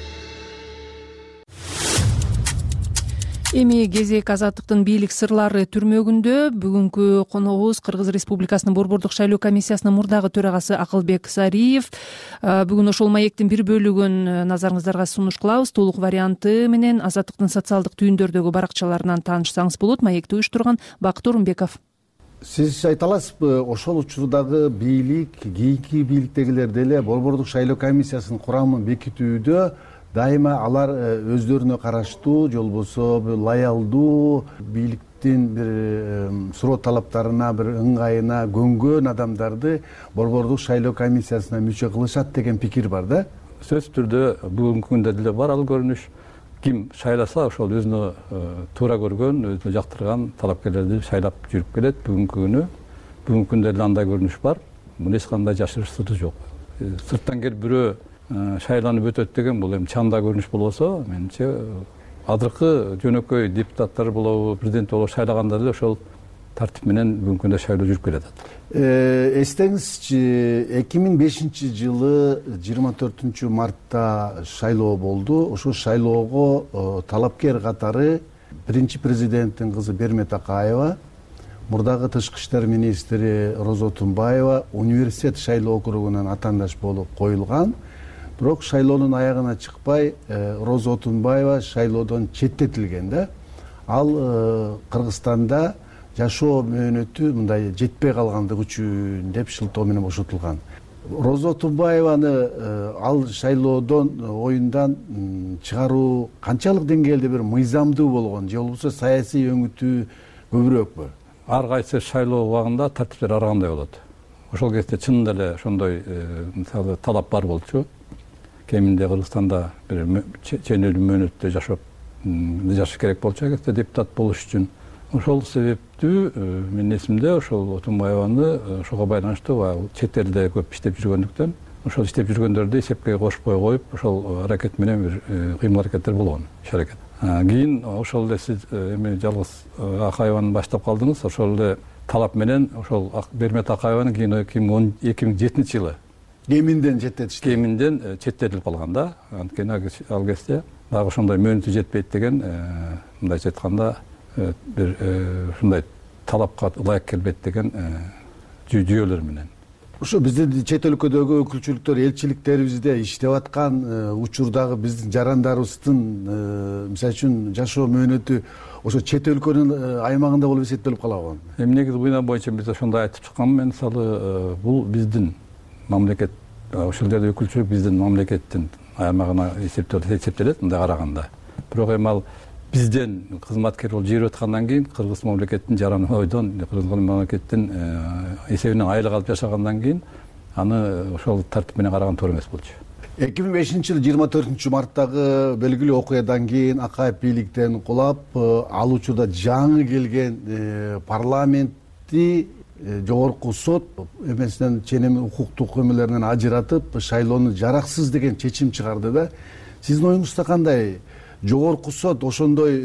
Эми кезек азаттыктын бийлик сырлары түрмөгүндө. Бүгүнкү коногубуз Кыргыз Республикасынын Борбордук шайлоо комиссиясынын мурдагы төрагасы Акылбек Сариев. Бүгүн ошол маектин бир бөлүгүн назарыңыздарга сунуш кылабыз. Толук варианты менен азаттыктын социалдык түйүндөрдөгү баракчаларынан таанышсаңыз болот. Маекти уюштурган Бакыт Орунбеков. Сиз айта аласызбы, ошол учурдагы бийлик, кийинки бийликтегилер деле Борбордук шайлоо комиссиясынын курамын бекитүүдө дайыма алар өздөрүнө караштуу, же болбосо лоялдуу, бийликтин бир суроо талаптарына, бир ыңгайына көнгөн адамдарды Борбордук шайлоо комиссиясына мүчө кылышат деген пикир бар да. Сөзсүз түрдө бүгүнкү күндө деле бар ал көрүнүш. Ким шайласа ошол өзүнө туура көргөн, өзүнө жактырган талапкерлерди шайлап жүрүп келет. Бүгүнкү күнү, бүгүнкү күндө деле андай көрүнүш бар. Муну эч кандай жашырыш сыры жок. Сырттан келип бирөө шайланып өтөт деген бул эми чанда көрүнүш болбосо, менимче азыркы жөнөкөй депутаттар болобу, президент болобу шайлаганда деле ошол тартип менен бүгүнкү күндө шайлоо жүрүп келатат. Эстеңизчи, эки миң бешинчи жылы жыйырма төртүнчү мартта шайлоо болду. Ошол шайлоого талапкер катары биринчи президенттин кызы Бермет Акаева, мурдагы тышкы иштер министри Роза Отунбаева университет шайлоо округунан атаандаш болуп коюлган. Бирок шайлоонун аягына чыкпай, Роза Отунбаева шайлоодон четтетилген да. Ал Кыргызстанда жашоо мөөнөтү мындай жетпей калгандыгы үчүн деп шылтоо менен бошотулган. Роза Отунбаеваны ал шайлоодон оюндан чыгаруу канчалык деңгээлде бир мыйзамдуу болгон, же болбосо саясий өңүтү көбүрөкпү? Ар кайсы шайлоо убагында тартиптер ар кандай болот. Ошол кезде чынында эле ошондой мисалы талап бар болчу. Кеминде Кыргызстанда бир ченелүү мөөнөттө жашап жашаш керек болчу эгерде депутат болуш үчүн. Ошол себептүү менин эсимде ошол Отунбаеваны ошого байланыштуу чет элде көп иштеп жүргөндүктөн ошол иштеп жүргөндөрдү эсепке кошпой коюп, ошол аракет менен бир кыймыл аракеттер болгон, иш аракет. Кийин ошол эле сиз эми жалгыз Акаеваны баштап калдыңыз, ошол эле талап менен ошол Бермет Акаеваны кийин эки миң жетинчи жылы кеминден четтетишти. Кеминден четтетилип калган да. Анткени ал кезде дагы ошондой мөөнөтү жетпейт деген, мындайча айтканда бир ушундай талапка ылайык келбейт деген жүйөлөр менен. Ошо биздин чет өлкөдөгү өкүлчүлүктөр, элчиликтерибизде иштеп аткан учурдагы биздин жарандарыбыздын мисалы үчүн жашоо мөөнөтү ошо чет өлкөнүн аймагында болуп эсептелип калабы? Эми негизи буйна боюнча биз ошондой айтып чыкканмын. Мен мисалы бул биздин мамлекет, ошол жерде өкүлчүлүк биздин мамлекеттин аймагына эсептелет мындай караганда. Бирок эми ал бизден кызматкер болуп жүрүп аткандан кийин кыргыз мамлекеттин жаран ойдон, кыргыз мамлекеттин эсебинен айлык алып жашагандан кийин аны ошол тартип менен караган туура эмес болчу. эки миң бешинчи жылы жыйырма төртүнчү марттагы белгилүү окуядан кийин Акаев бийликтен кулап, ал учурда жаңы келген парламентти жогорку сот эмесинен ченем укуктук эмелеринен ажыратып шайлоону жараксыз деген чечим чыгарды да. Сиздин оюңузда кандай? Жогорку сот ошондой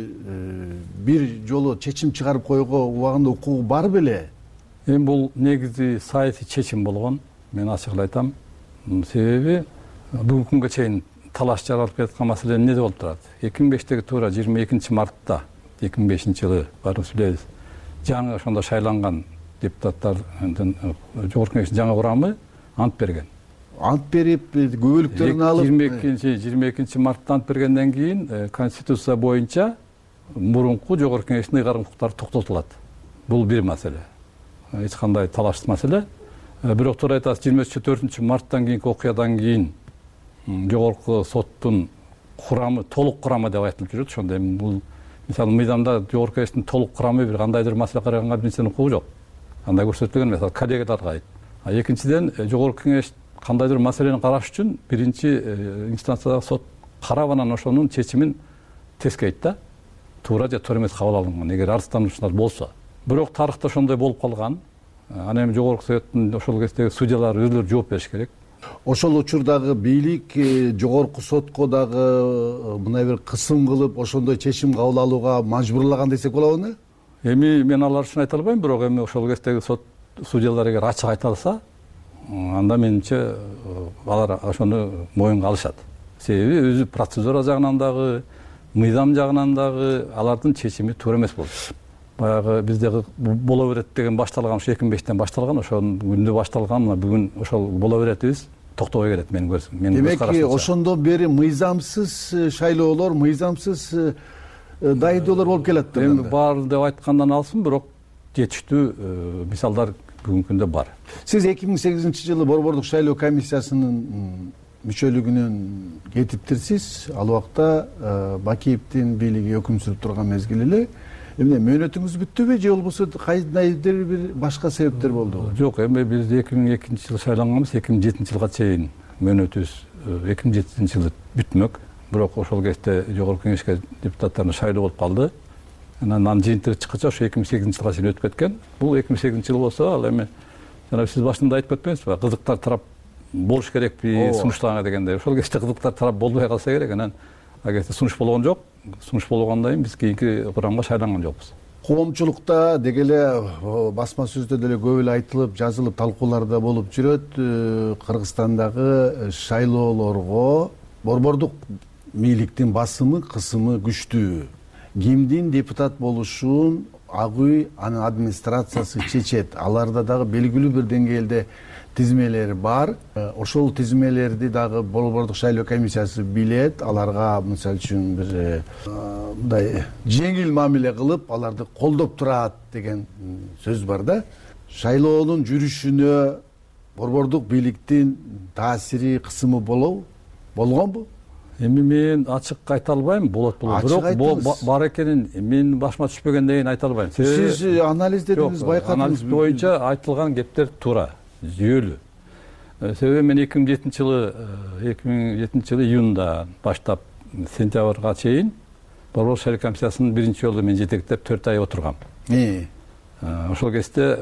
бир жолу чечим чыгарып койго убагында укугу бар беле? Эми бул негизи саясий чечим болгон. Мен ачык эле айтам. Себеби бүгүнкү күнгө чейин талаш жаралып жаткан маселе эмне болуп турат? эки миң бештеги туура жыйырма экинчи мартта эки миң бешинчи жылы баарыбыз билебиз. Жаңы ошондо шайланган депутаттардын жогорку кеңештин жаңы курамы ант берген. Ант берип, көбөлүктөрүн алып жыйырма экинчи мартта ант бергенден кийин конституция боюнча мурунку жогорку кеңештин ыйгарым укуктары токтотулат. Бул бир маселе. Эч кандай талашсыз маселе. Бирок туура айтасыз, жыйырма төртүнчү марттан кийинки окуядан кийин жогорку соттун курамы, толук курамы деп айтылып жүрөт. Ошондо эми бул мисалы мыйзамда жогорку кеңештин толук курамы бир кандайдыр маселе караганга бир нерсенин укугу жок. Андай көрсөтүлгөн эмес, коллегияларга айт. А экинчиден жогорку кеңеш кандайдыр маселени караш үчүн биринчи инстанциядагы сот карап анан ошонун чечимин тескейт да. туура же туура эмес кабыл алынган эгер арыздануучулар болсо. Бирок тарыхта ошондой болуп калган. Анан эми жогорку советтин ошол кездеги судьялары өзүлөрү жооп бериш керек. Ошол учурдагы бийлик жогорку сотко дагы мындай бир кысым кылып ошондой чечим кабыл алууга мажбурлаган десек болобу? Эми мен алар үчүн айта албайм, бирок эми ошол кездеги сот судьялар эгер ачык айта алса, анда менимче алар ошону моюнга алышат. Себеби өзү процедура жагынан дагы, мыйзам жагынан дагы алардын чечими туура эмес болду. Баягы бизде боло берет деген башталган, ошо эки миң бештен башталган, ошол күндө башталган, мына бүгүн ошол боло беретибиз токтобой келет менин көрсөм. Демек ошондон бери мыйзамсыз шайлоолор, мыйзамсыз дайындоолор болуп келат да. Эми бар деп айткандан алсын, бирок жетиштүү мисалдар бүгүнкү күндө бар. Сиз эки миң сегизинчи жылы Борбордук шайлоо комиссиясынын мүчөлүгүнөн кетиптирсиз. Ал убакта Бакиевдин бийлиги өкүм сүрүп турган мезгил эле. Эмне мөөнөтүңүз бүттүбү же болбосо кайдыр бир башка себептер болдубу? Жок, эми биз эки миң экинчи жылы шайланганбыз, эки миң жетинчи жылга чейин мөөнөтүбүз эки миң жетинчи жылы бүтмөк. Бирок ошол кезде жогорку кеңешке депутаттарын шайлоо болуп калды. Анан анын жыйынтыгы чыккача ошо эки миң сегизинчи жылга чейин өтүп кеткен. Бул эки миң сегизинчи жыл болсо, ал эми жана сиз башында айтып кетпеңизби, кызыктар тарап болуш керекпи сунуштарга дегенде. Ошол кезде кызыктар тарап болбой калса керек. Анан агерде сунуш болгон жок. Сунуш болгондон кийин биз кийинки курамга шайланган жокпуз. Коомчулукта деги эле басма сөздө деле көп эле айтылып, жазылып, талкууларда болуп жүрөт. Кыргызстандагы шайлоолорго борбордук бийликтин басымы, кысымы күчтүү. Кимдин депутат болушун ак үй анын администрациясы чечет. Аларда дагы белгилүү бир деңгээлде тизмелер бар. Ошол тизмелерди дагы Борбордук шайлоо комиссиясы билет. Аларга мисалы үчүн бир мындай жеңил мамиле кылып, аларды колдоп турат деген сөз бар да. Шайлоонун жүрүшүнө борбордук бийликтин таасири, кысымы болобу? Болгонбу? Эми мен ачык айта албайм, болот болот. Бирок бар экенин мен башыма түшпөгөндөн кийин айта албайм. Сиз анализдедиңиз, байкадыңыз. Анализ боюнча айтылган кептер туура, жүйөлүү. Себеби мен эки миң жетинчи жылы эки миң жетинчи жылы июнда баштап сентябрга чейин Борбордук шайлоо комиссиясынын биринчи жолу мен жетектеп төрт ай отургам. Ошол кезде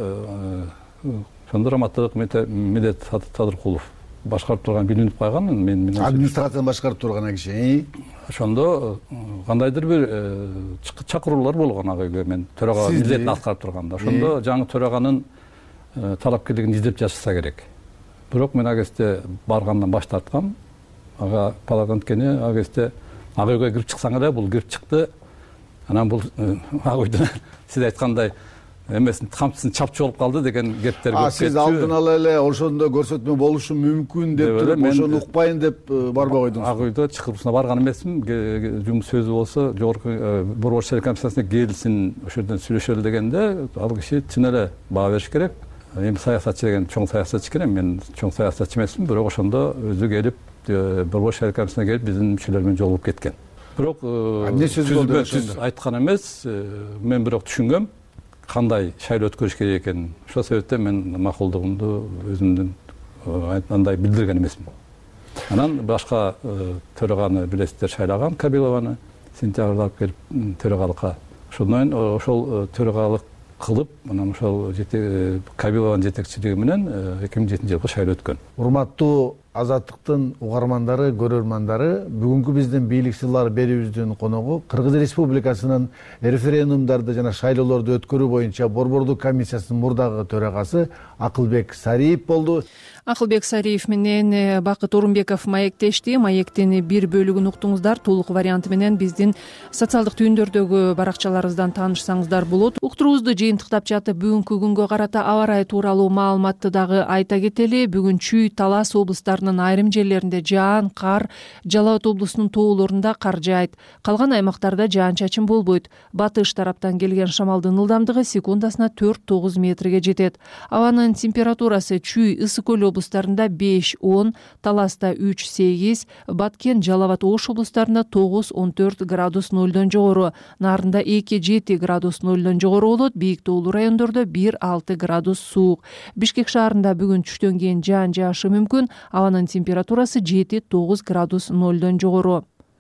ошондо Раматтык Медет Садыркулов башкарып турган билинип калган. Мен администрацияны башкарып турган киши. Ошондо кандайдыр бир чакыруулар болгон ага үйгө, мен төрага милдетин аткарып турганда. Ошондо жаңы төраганын талапкерлигин издеп жатышса керек. Бирок мен ага кезде баргандан баш тарткам. Ага палатан анткени ага кезде ага үйгө кирип чыксаң эле, бул кирип чыкты. Анан бул ага үйдө сиз айткандай эмесин камчысын чапчы болуп калды деген кептер көп. Сиз алдын ала эле ошондо көрсөтмө болушу мүмкүн деп туруп, ошону укпайын деп барбай койдуңуз. Ага үйдө чакыруусуна барган эмесмин. Жумуш сөзү болсо, жогорку Борбордук шайлоо комиссиясына келсин, ошол жерден сүйлөшөлү дегенде, ал киши чын эле баа бериш керек. Эми саясатчы деген чоң саясатчы экен, мен чоң саясатчы эмесмин, бирок ошондо өзү келип, Борбордук шайлоо комиссиясына келип, биздин мүчөлөр менен жолугуп кеткен. Бирок эмне сөз болду ошондо? Айткан эмес, мен бирок түшүнгөм кандай шайлоо өткөрүш керек экенин. Ошол себептен мен макулдугумду өзүмдүн андай билдирген эмесмин. Анан башка төраганы билесиздер, шайлаган Кабилованы сентябрда алып келип төрагалыкка. Ошондон кийин ошол төрагалык кылып, анан ошол Кабилованын жетекчилиги менен эки миң жетинчи жылкы шайлоо өткөн. Урматтуу Азаттыктын угармандары, көрөрмандары, бүгүнкү биздин бийлик сырлары берүүбүздүн коногу Кыргыз Республикасынын референдумдарды жана шайлоолорду өткөрүү боюнча Борбордук комиссиясынын мурдагы төрагасы Акылбек Сариев болду. Акылбек Сариев менен Бакыт Орунбеков маектешти. Маектин бир бөлүгүн уктуңуздар, толук варианты менен биздин социалдык түйүндөрдөгү баракчаларыбыздан таанышсаңыздар болот. Уктуруубузду жыйынтыктап жатып, бүгүнкү күнгө карата аба ырайы тууралуу маалыматты дагы айта кетели. Бүгүн Чүй, Талас облустарынын айрым жерлеринде жаан, кар, Жалал Абад облусунун тоолорунда кар жаайт. Калган аймактарда жаан-чачын болбойт. Батыш тараптан келген шамалдын ылдамдыгы секундасына төрт тогуз метрге жетет. Абанын температурасы Чүй, Ысык көл облустарында беш он, Таласта үч сегиз, Баткен, Жалал Абад Ош облустарында тогуз он төрт градус нөлдөн жогору, Нарында эки жети градус нөлдөн жогору болот, бийик тоолуу райондордо бир алты градус суук. Бишкек шаарында бүгүн түштөн кийин жаан жаашы мүмкүн, абанын температурасы жети тогуз градус нөлдөн жогору.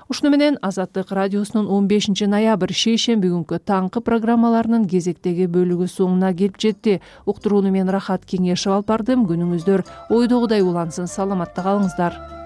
Ушуну менен Азаттык радиосунун он бешинчи ноябрь шейшемби күнкү таңкы программаларынын кезектеги бөлүгү соңуна келип жетти. Уктурууну мен Рахат Кеңешев алып бардым. Күнүңүздөр ойдогудай улансын. Саламатта калыңыздар.